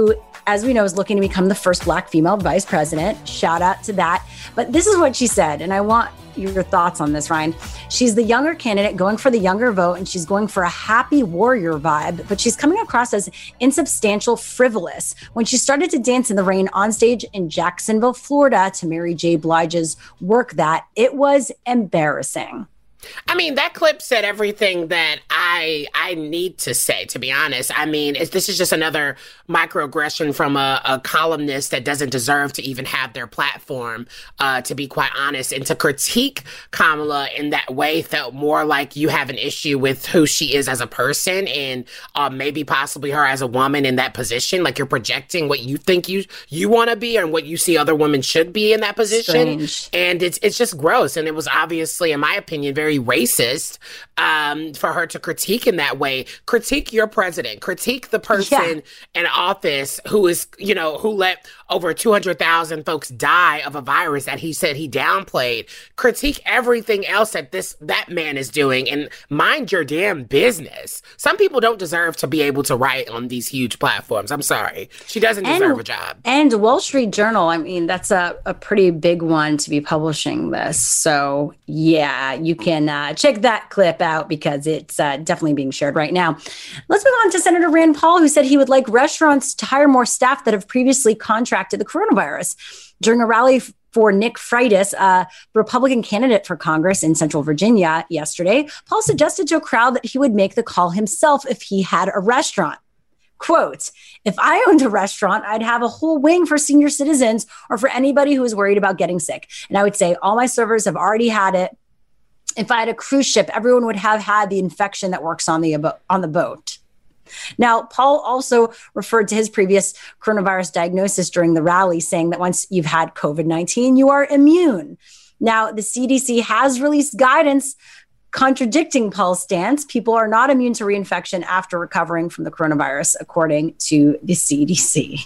as we know, is looking to become the first Black female vice president. Shout out to that. But this is what she said, and I want your thoughts on this, Ryan. She's the younger candidate going for the younger vote, and she's going for a happy warrior vibe, but she's coming across as insubstantial, frivolous. When she started to dance in the rain on stage in Jacksonville, Florida, to Mary J. Blige's Work That, it was embarrassing. I mean, that clip said everything that I I need to say, to be honest. I mean, it's, this is just another microaggression from a, a columnist that doesn't deserve to even have their platform, uh, to be quite honest. And to critique Kamala in that way felt more like you have an issue with who she is as a person and uh, maybe possibly her as a woman in that position. Like you're projecting what you think you you want to be and what you see other women should be in that position. Strange. And it's, it's just gross. And it was obviously, in my opinion, very racist um, for her to critique in that way. Critique your president. Critique the person yeah. in office who is, you know, who let over two hundred thousand folks die of a virus that he said he downplayed. Critique everything else that this that man is doing and mind your damn business. Some people don't deserve to be able to write on these huge platforms. I'm sorry. She doesn't and, deserve a job. And Wall Street Journal, I mean, that's a, a pretty big one to be publishing this. So, yeah, you can uh, check that clip out because it's uh, definitely being shared right now. Let's move on to Senator Rand Paul, who said he would like restaurants to hire more staff that have previously contracted the coronavirus. During a rally for Nick Freitas, a Republican candidate for Congress in Central Virginia yesterday, Paul suggested to a crowd that he would make the call himself if he had a restaurant. Quote, if I owned a restaurant, I'd have a whole wing for senior citizens or for anybody who is worried about getting sick. And I would say all my servers have already had it. If I had a cruise ship, everyone would have had the infection that works on the on the boat. Now, Paul also referred to his previous coronavirus diagnosis during the rally, saying that once you've had COVID nineteen, you are immune. Now, the C D C has released guidance contradicting Paul's stance. People are not immune to reinfection after recovering from the coronavirus, according to the C D C.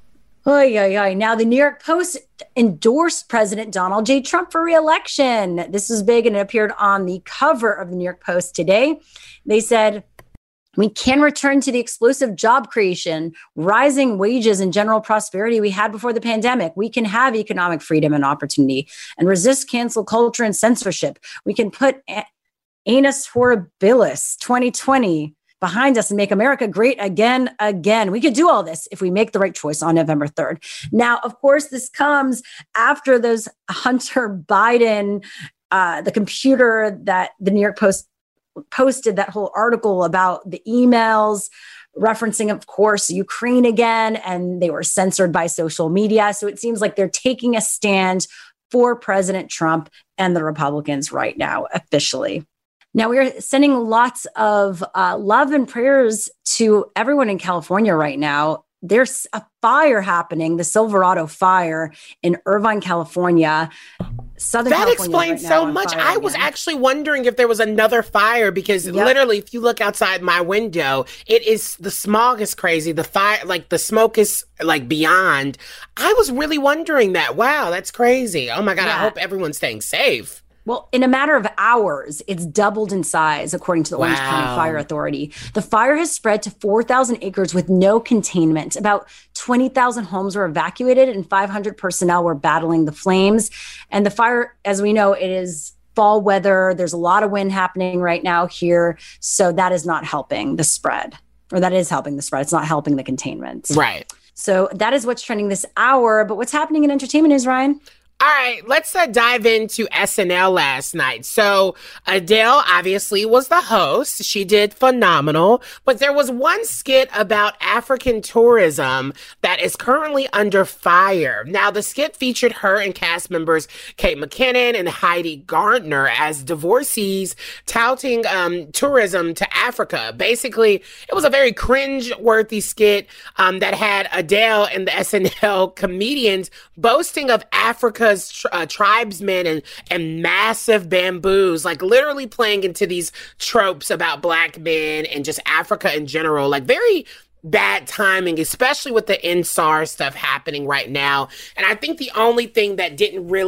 Oy, oy, oy. Now, the New York Post endorsed President Donald J. Trump for re-election. This was big and it appeared on the cover of the New York Post today. They said, we can return to the explosive job creation, rising wages, and general prosperity we had before the pandemic. We can have economic freedom and opportunity and resist cancel culture and censorship. We can put a- Annus Horribilis twenty twenty behind us and make America great again, again. We could do all this if we make the right choice on November third. Now, of course, this comes after those Hunter Biden, uh, the computer that the New York Post posted that whole article about the emails referencing, of course, Ukraine again, and they were censored by social media. So it seems like they're taking a stand for President Trump and the Republicans right now, officially. Now, we're sending lots of uh, love and prayers to everyone in California right now. There's a fire happening, the Silverado fire in Irvine, California. Southern that California explains right so much. I was again. actually wondering if there was another fire because yep. literally, if you look outside my window, it is the smog is crazy. The fire, like the smoke is like beyond. I was really wondering that. Wow, that's crazy. Oh my God, yeah. I hope everyone's staying safe. Well, in a matter of hours, it's doubled in size, according to the Orange wow. County Fire Authority. The fire has spread to four thousand acres with no containment. About twenty thousand homes were evacuated and five hundred personnel were battling the flames. And the fire, as we know, it is fall weather. There's a lot of wind happening right now here. So that is not helping the spread, or that is helping the spread. It's not helping the containment. Right. So that is what's trending this hour. But what's happening in entertainment news, Ryan? All right, let's uh, dive into S N L last night. So Adele obviously was the host. She did phenomenal. But there was one skit about African tourism that is currently under fire. Now, the skit featured her and cast members Kate McKinnon and Heidi Gardner as divorcees touting um, tourism to Africa. Basically, it was a very cringe-worthy skit um, that had Adele and the S N L comedians boasting of Africa Uh, tribesmen and, and massive bamboos, like literally playing into these tropes about black men and just Africa in general, like very bad timing, especially with the N S A R S stuff happening right now. And I think the only thing that didn't really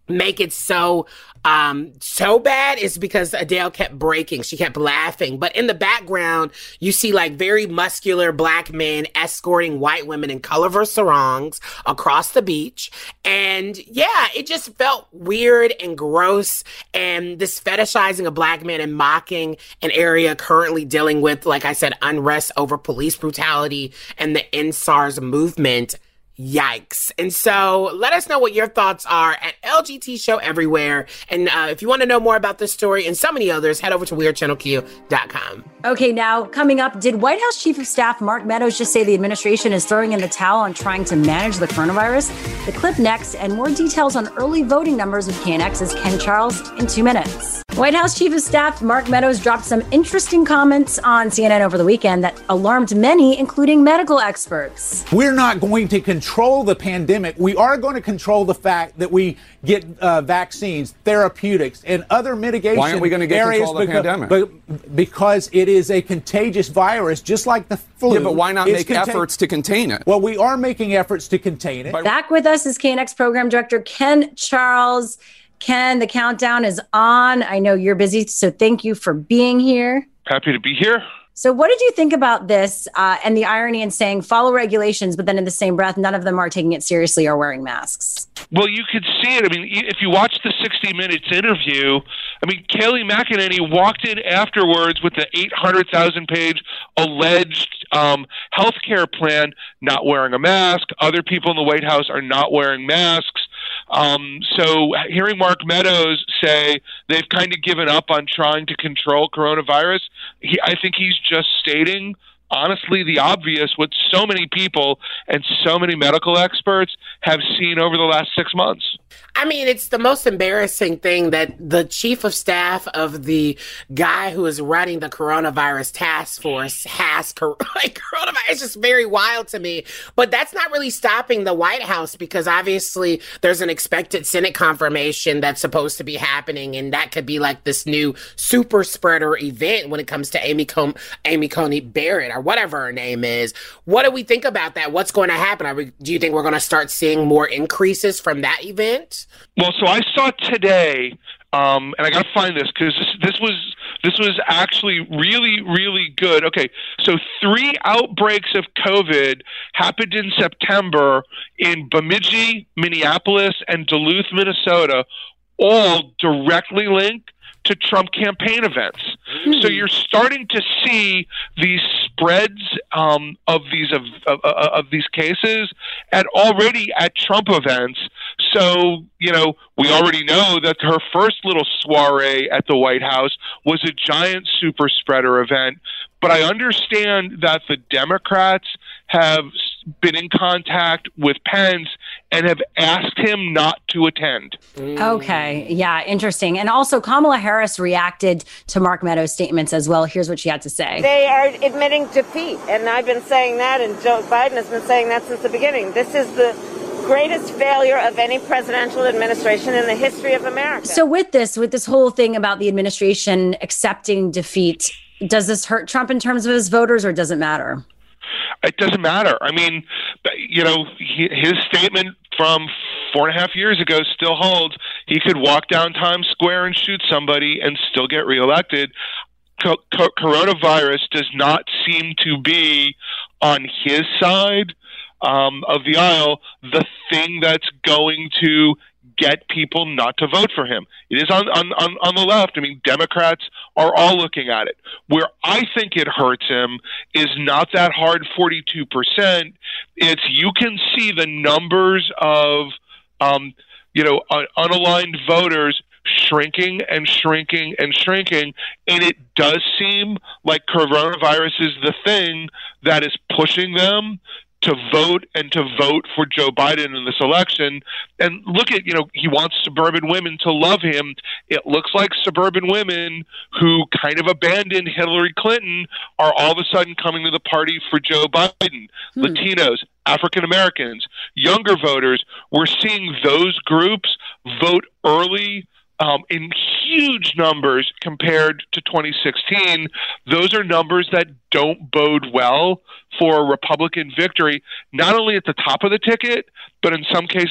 make it so um so bad is because Adele kept breaking. She kept laughing. But in the background, you see like very muscular black men escorting white women in colorful sarongs across the beach. And yeah, it just felt weird and gross. And this fetishizing of black men and mocking an area currently dealing with, like I said, unrest over police brutality and the N SARS movement. Yikes. And so let us know what your thoughts are at L G T Show Everywhere. And uh, if you want to know more about this story and so many others, head over to weird channel q dot com. Okay, now coming up, did White House Chief of Staff Mark Meadows just say the administration is throwing in the towel on trying to manage the coronavirus? The clip next, and more details on early voting numbers with K N X's Ken Charles in two minutes. White House Chief of Staff Mark Meadows dropped some interesting comments on C N N over the weekend that alarmed many, including medical experts. We're not going to control the pandemic. We are going to control the fact that we get uh, vaccines, therapeutics, and other mitigation Why aren't we going to get areas control of the because, pandemic? But, because it is a contagious virus, just like the flu. Yeah, but why not It's make contain- efforts to contain it? Well, we are making efforts to contain it. Back with us is K N X Program Director Ken Charles. Ken, the countdown is on. I know you're busy, so thank you for being here. Happy to be here. So what did you think about this uh, and the irony in saying follow regulations, but then in the same breath, none of them are taking it seriously or wearing masks? Well, you could see it. I mean, if you watch the sixty minutes interview, I mean, Kayleigh McEnany walked in afterwards with the eight hundred thousand page alleged um, health care plan, not wearing a mask. Other people in the White House are not wearing masks. Um, so hearing Mark Meadows say they've kind of given up on trying to control coronavirus, he, I think he's just stating, honestly, the obvious, what so many people and so many medical experts have seen over the last six months. I mean, it's the most embarrassing thing that the chief of staff of the guy who is running the coronavirus task force has cor- like coronavirus. It's just very wild to me. But that's not really stopping the White House because obviously there's an expected Senate confirmation that's supposed to be happening. And that could be like this new super spreader event when it comes to Amy, Com- Amy Coney Barrett or whatever her name is. What do we think about that? What's going to happen? Are we, do you think we're going to start seeing more increases from that event? Well, so I saw today, um, and I got to find this because this, this was this was actually really, really good. Okay, so three outbreaks of COVID happened in September in Bemidji, Minneapolis, and Duluth, Minnesota, all directly linked to Trump campaign events. Mm. So you're starting to see these spreads um, of these of, of, of these cases at already at Trump events. So, you know, we already know that her first little soiree at the White House was a giant super spreader event. But I understand that the Democrats have been in contact with Pence and have asked him not to attend. Okay. Yeah, interesting. And also Kamala Harris reacted to Mark Meadows' statements as well. Here's what she had to say. They are admitting defeat. And I've been saying that, and Joe Biden has been saying that since the beginning. This is the greatest failure of any presidential administration in the history of America. So with this, with this whole thing about the administration accepting defeat, does this hurt Trump in terms of his voters or does it matter? It doesn't matter. I mean, you know, he, his statement from four and a half years ago still holds. He could walk down Times Square and shoot somebody and still get reelected. Co- co- coronavirus does not seem to be on his side um, of the aisle the thing that's going to get people not to vote for him. It is on, on, on, on the left. I mean, Democrats are all looking at it. Where I think it hurts him is not that hard forty-two percent. It's you can see the numbers of, um, you know, un- unaligned voters shrinking and shrinking and shrinking. And it does seem like coronavirus is the thing that is pushing them to vote and to vote for Joe Biden in this election. And look at, you know, he wants suburban women to love him. It looks like suburban women who kind of abandoned Hillary Clinton are all of a sudden coming to the party for Joe Biden. Hmm. Latinos, African Americans, younger voters, we're seeing those groups vote early Um, in huge numbers compared to twenty sixteen. Those are numbers that don't bode well for a Republican victory, not only at the top of the ticket, but in some cases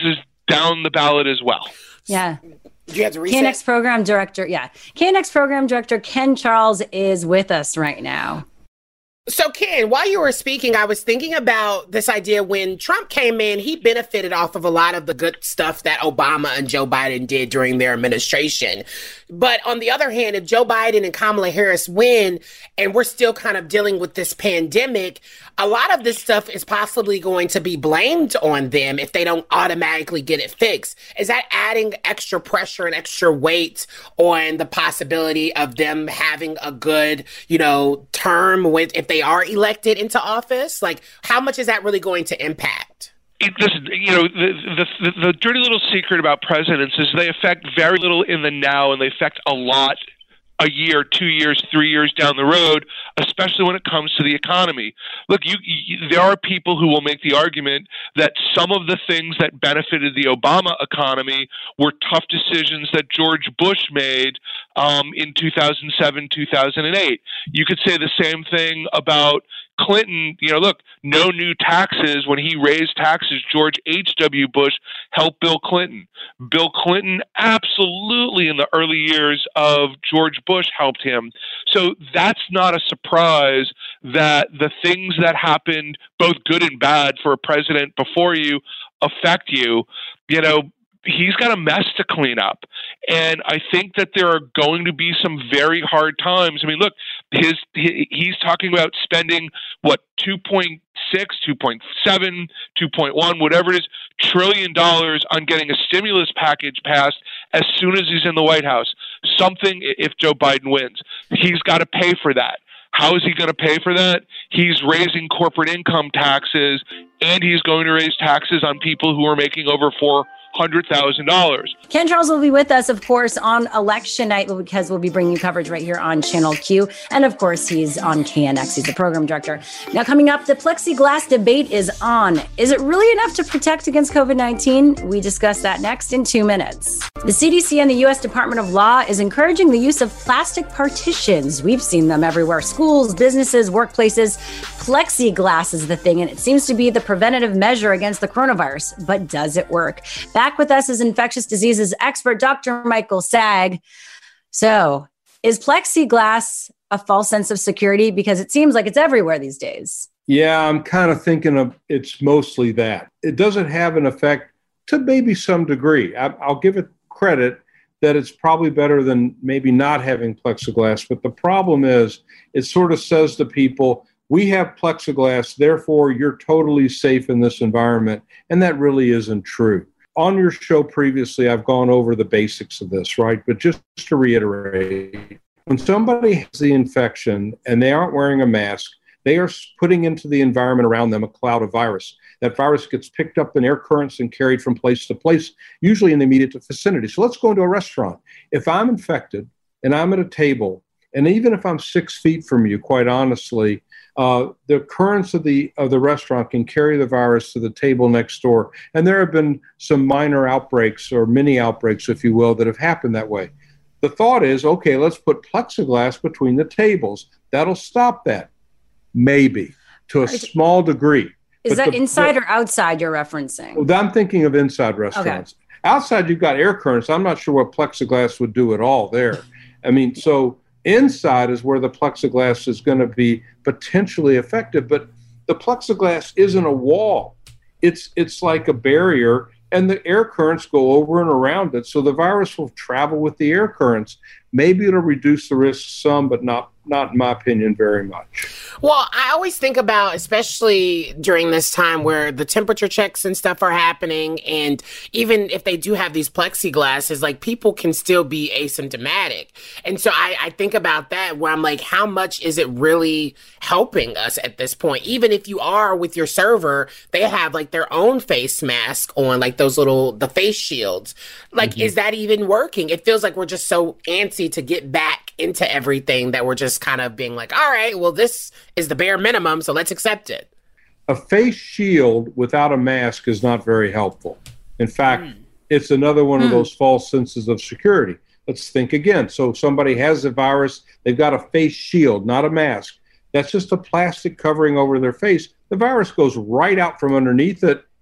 down the ballot as well. Yeah. You have to reset? K N X program director. Yeah. K N X program director Ken Charles is with us right now. So, Ken, while you were speaking, I was thinking about this idea when Trump came in, he benefited off of a lot of the good stuff that Obama and Joe Biden did during their administration. But on the other hand, if Joe Biden and Kamala Harris win and we're still kind of dealing with this pandemic, a lot of this stuff is possibly going to be blamed on them if they don't automatically get it fixed. Is that adding extra pressure and extra weight on the possibility of them having a good, you know, term with if they are elected into office? Like, how much is that really going to impact? It, listen, you know, the, the the dirty little secret about presidents is they affect very little in the now, and they affect a lot a year, two years, three years down the road, especially when it comes to the economy. Look, you, you, there are people who will make the argument that some of the things that benefited the Obama economy were tough decisions that George Bush made um, in two thousand seven, two thousand eight. You could say the same thing about Clinton. You know, look, no new taxes. When he raised taxes, George H W. Bush helped Bill Clinton. Bill Clinton absolutely in the early years of George Bush helped him. So that's not a surprise that the things that happened, both good and bad for a president before you, affect you. You know, he's got a mess to clean up. And I think that there are going to be some very hard times. I mean, look, his he, he's talking about spending, what, two point six, two point seven, two point one, whatever it is, trillion dollars on getting a stimulus package passed as soon as he's in the White House. Something, if Joe Biden wins, he's got to pay for that. How is he going to pay for that? He's raising corporate income taxes, and he's going to raise taxes on people who are making over four hundred thousand dollars. Ken Charles will be with us, of course, on election night because we'll be bringing you coverage right here on Channel Q. And of course, he's on K N X. He's the program director. Now, coming up, the plexiglass debate is on. Is it really enough to protect against COVID nineteen? We discuss that next in two minutes. The C D C and the U S Department of Law is encouraging the use of plastic partitions. We've seen them everywhere. Schools, businesses, workplaces. Plexiglass is the thing, and it seems to be the preventative measure against the coronavirus. But does it work? Back with us is infectious diseases expert, Doctor Michael Sag. So, is plexiglass a false sense of security? Because it seems like it's everywhere these days. Yeah, I'm kind of thinking of it's mostly that. It doesn't have an effect to maybe some degree. I, I'll give it credit that it's probably better than maybe not having plexiglass. But the problem is it sort of says to people, we have plexiglass, therefore you're totally safe in this environment. And that really isn't true. On your show previously, I've gone over the basics of this, right? But just to reiterate, when somebody has the infection and they aren't wearing a mask, they are putting into the environment around them a cloud of virus. That virus gets picked up in air currents and carried from place to place, usually in the immediate vicinity. So let's go into a restaurant. If I'm infected and I'm at a table, and even if I'm six feet from you, quite honestly, uh, the currents of the of the restaurant can carry the virus to the table next door. And there have been some minor outbreaks or mini outbreaks, if you will, that have happened that way. The thought is, okay, let's put plexiglass between the tables. That'll stop that. Maybe, to a small degree. Is But that the- inside the- or outside you're referencing? Well, I'm thinking of inside restaurants. Outside, you've got air currents. I'm not sure what plexiglass would do at all there. I mean, so inside is where the plexiglass is going to be potentially effective. But the plexiglass isn't a wall. It's it's like a barrier, and the air currents go over and around it. So the virus will travel with the air currents. Maybe it'll reduce the risk some, but not, not in my opinion, very much. Well, I always think about, especially during this time where the temperature checks and stuff are happening, and even if they do have these plexiglasses, like people can still be asymptomatic. And so I, I think about that where I'm like, how much is it really helping us at this point? Even if you are with your server, they have like their own face mask on, like those little, the face shields. Like, mm-hmm. Is that even working? It feels like we're just so antsy to get back into everything that we're just kind of being like, all right, well, this is the bare minimum, so let's accept it. A face shield without a mask is not very helpful. In fact, mm. it's another one mm. of those false senses of security. Let's think again. So somebody has a virus, they've got a face shield, not a mask. That's just a plastic covering over their face. The virus goes right out from underneath it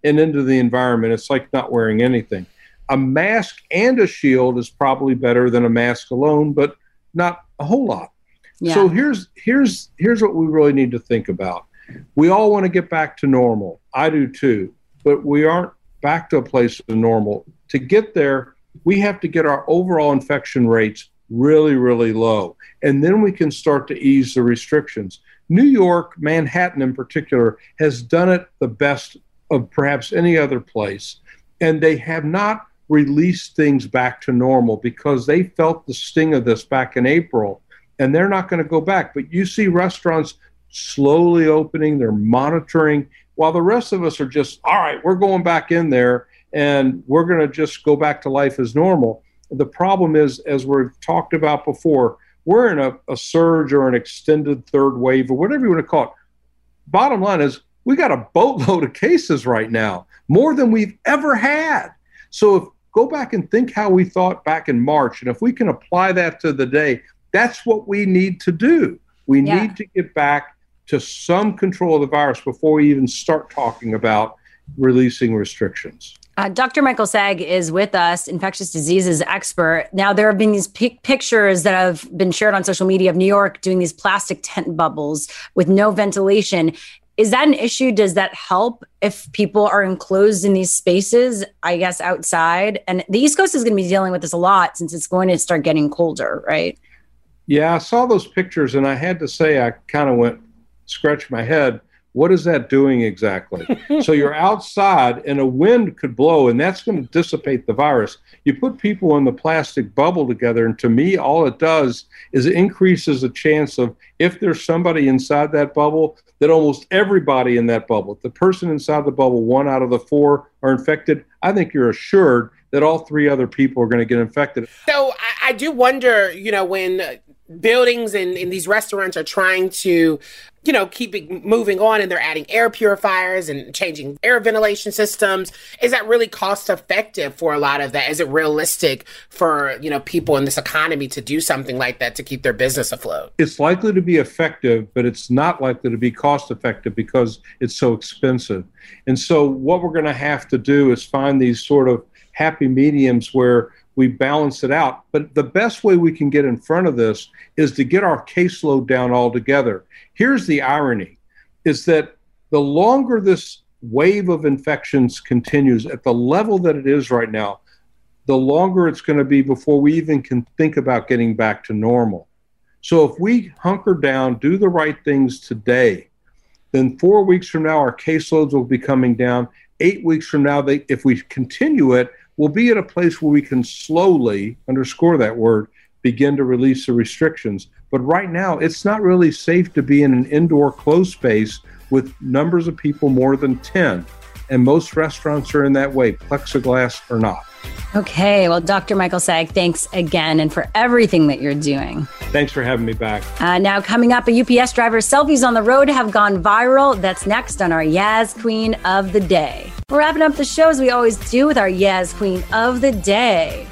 and into the environment. It's like not wearing anything. A mask and a shield is probably better than a mask alone, but not a whole lot. Yeah. So here's here's here's what we really need to think about. We all want to get back to normal. I do too, but we aren't back to a place of normal. To get there, we have to get our overall infection rates really, really low. And then we can start to ease the restrictions. New York, Manhattan in particular, has done it the best of perhaps any other place. And they have not released things back to normal because they felt the sting of this back in April, and they're not going to go back. But you see restaurants slowly opening, they're monitoring, while the rest of us are just, all right, we're going back in there and we're going to just go back to life as normal. The problem is, as we've talked about before, we're in a, a surge or an extended third wave or whatever you want to call it. Bottom line is, we got a boatload of cases right now, more than we've ever had. So if go back and think how we thought back in March, and if we can apply that to the day, that's what we need to do. We Yeah. need to get back to some control of the virus before we even start talking about releasing restrictions. Uh, Doctor Michael Saag is with us, infectious diseases expert. Now, there have been these pic- pictures that have been shared on social media of New York doing these plastic tent bubbles with no ventilation. Is that an issue? Does that help if people are enclosed in these spaces, I guess, outside? And the East Coast is going to be dealing with this a lot since it's going to start getting colder, right? Yeah, I saw those pictures and I had to say, I kind of went, scratch my head. What is that doing exactly? So you're outside and a wind could blow and that's going to dissipate the virus. You put people in the plastic bubble together, and to me, all it does is it increases the chance of, if there's somebody inside that bubble, that almost everybody in that bubble, if the person inside the bubble, one out of the four are infected, I think you're assured that all three other people are going to get infected. So I, I do wonder, you know, when buildings and, and these restaurants are trying to, you know, keep it moving on and they're adding air purifiers and changing air ventilation systems, is that really cost effective for a lot of that? Is it realistic for, you know, people in this economy to do something like that to keep their business afloat? It's likely to be effective, but it's not likely to be cost effective because it's so expensive. And so what we're going to have to do is find these sort of happy mediums where we balance it out. But the best way we can get in front of this is to get our caseload down altogether. Here's the irony, is that the longer this wave of infections continues at the level that it is right now, the longer it's going to be before we even can think about getting back to normal. So if we hunker down, do the right things today, then four weeks from now, our caseloads will be coming down. Eight weeks from now, they, if we continue it, we'll be at a place where we can slowly, underscore that word, begin to release the restrictions. But right now, it's not really safe to be in an indoor closed space with numbers of people more than ten. And most restaurants are in that way, plexiglass or not. Okay, well, Doctor Michael Saag, thanks again and for everything that you're doing. Thanks for having me back. Uh, now, coming up, a U P S driver's selfies on the road have gone viral. That's next on our Yaz Queen of the Day. We're wrapping up the show as we always do with our Yaz Queen of the Day.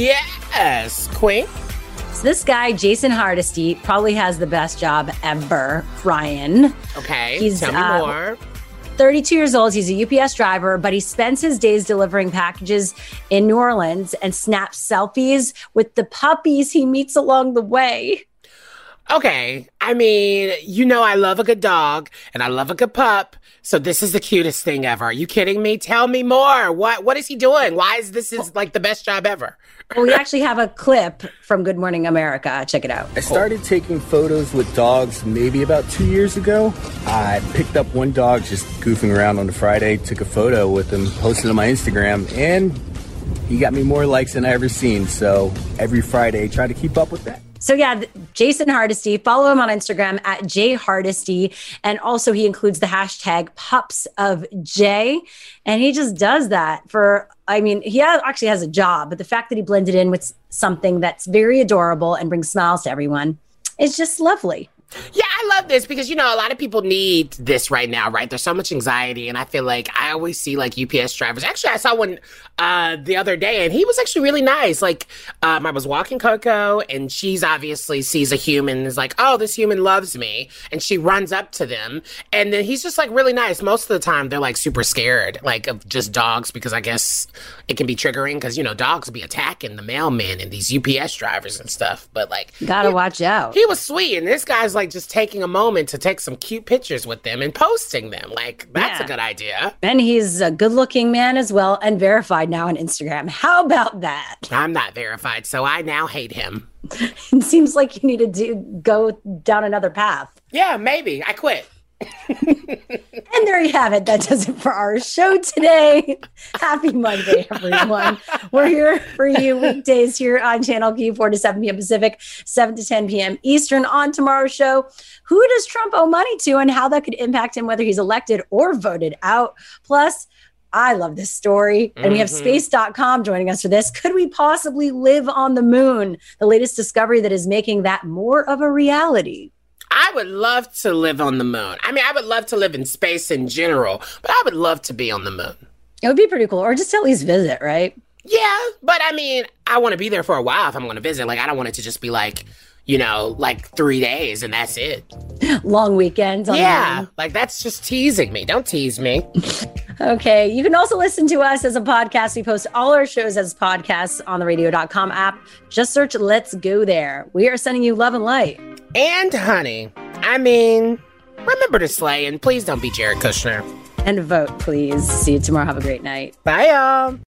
Yes, Queen. So this guy, Jason Hardesty, probably has the best job ever, Ryan. Okay, He's, tell me uh, more. thirty-two years old. He's a U P S driver, but he spends his days delivering packages in New Orleans and snaps selfies with the puppies he meets along the way. Okay, I mean, you know I love a good dog and I love a good pup, so this is the cutest thing ever. Are you kidding me? Tell me more. What What is he doing? Why is this is like the best job ever? Well, we actually have a clip from Good Morning America. Check it out. I started taking photos with dogs maybe about two years ago. I picked up one dog just goofing around on a Friday, took a photo with him, posted on my Instagram, and he got me more likes than I ever seen. So every Friday, try to keep up with that. So yeah, Jason Hardesty, follow him on Instagram at jhardesty. And also he includes the hashtag pups of J. And he just does that for, I mean, he actually has a job, but the fact that he blended in with something that's very adorable and brings smiles to everyone is just lovely. Yeah, I love this because, you know, a lot of people need this right now, right? There's so much anxiety. And I feel like I always see like U P S drivers. Actually, I saw one uh, the other day and he was actually really nice. Like um, I was walking Coco and she's obviously sees a human and is like, oh, this human loves me. And she runs up to them. And then he's just like really nice. Most of the time they're like super scared, like of just dogs, because I guess it can be triggering because, you know, dogs be attacking the mailmen and these U P S drivers and stuff. But like, gotta he, watch out. He was sweet. And this guy's like just taking a moment to take some cute pictures with them and posting them. Like, that's yeah. a good idea. And he's a good looking man as well and verified now on Instagram. How about that? I'm not verified, so I now hate him. It seems like you need to do, go down another path. Yeah, maybe. I quit. And there you have it. That does it for our show today. Happy Monday, everyone. We're here for you weekdays here on Channel Q, four to seven p.m. Pacific, seven to ten p.m. Eastern. On tomorrow's show, who does Trump owe money to and how that could impact him, whether he's elected or voted out? Plus, I love this story. And we have space dot com joining us for this. Could we possibly live on the moon? The latest discovery that is making that more of a reality. I would love to live on the moon. I mean, I would love to live in space in general, but I would love to be on the moon. It would be pretty cool. Or just at least visit, right? Yeah, but I mean, I want to be there for a while if I'm going to visit. Like, I don't want it to just be like, you know, like three days and that's it. Long weekends. On yeah, the like that's just teasing me. Don't tease me. Okay. You can also listen to us as a podcast. We post all our shows as podcasts on the radio dot com app. Just search Let's Go There. We are sending you love and light. And honey, I mean, remember to slay and please don't be Jared Kushner. And vote, please. See you tomorrow. Have a great night. Bye, y'all.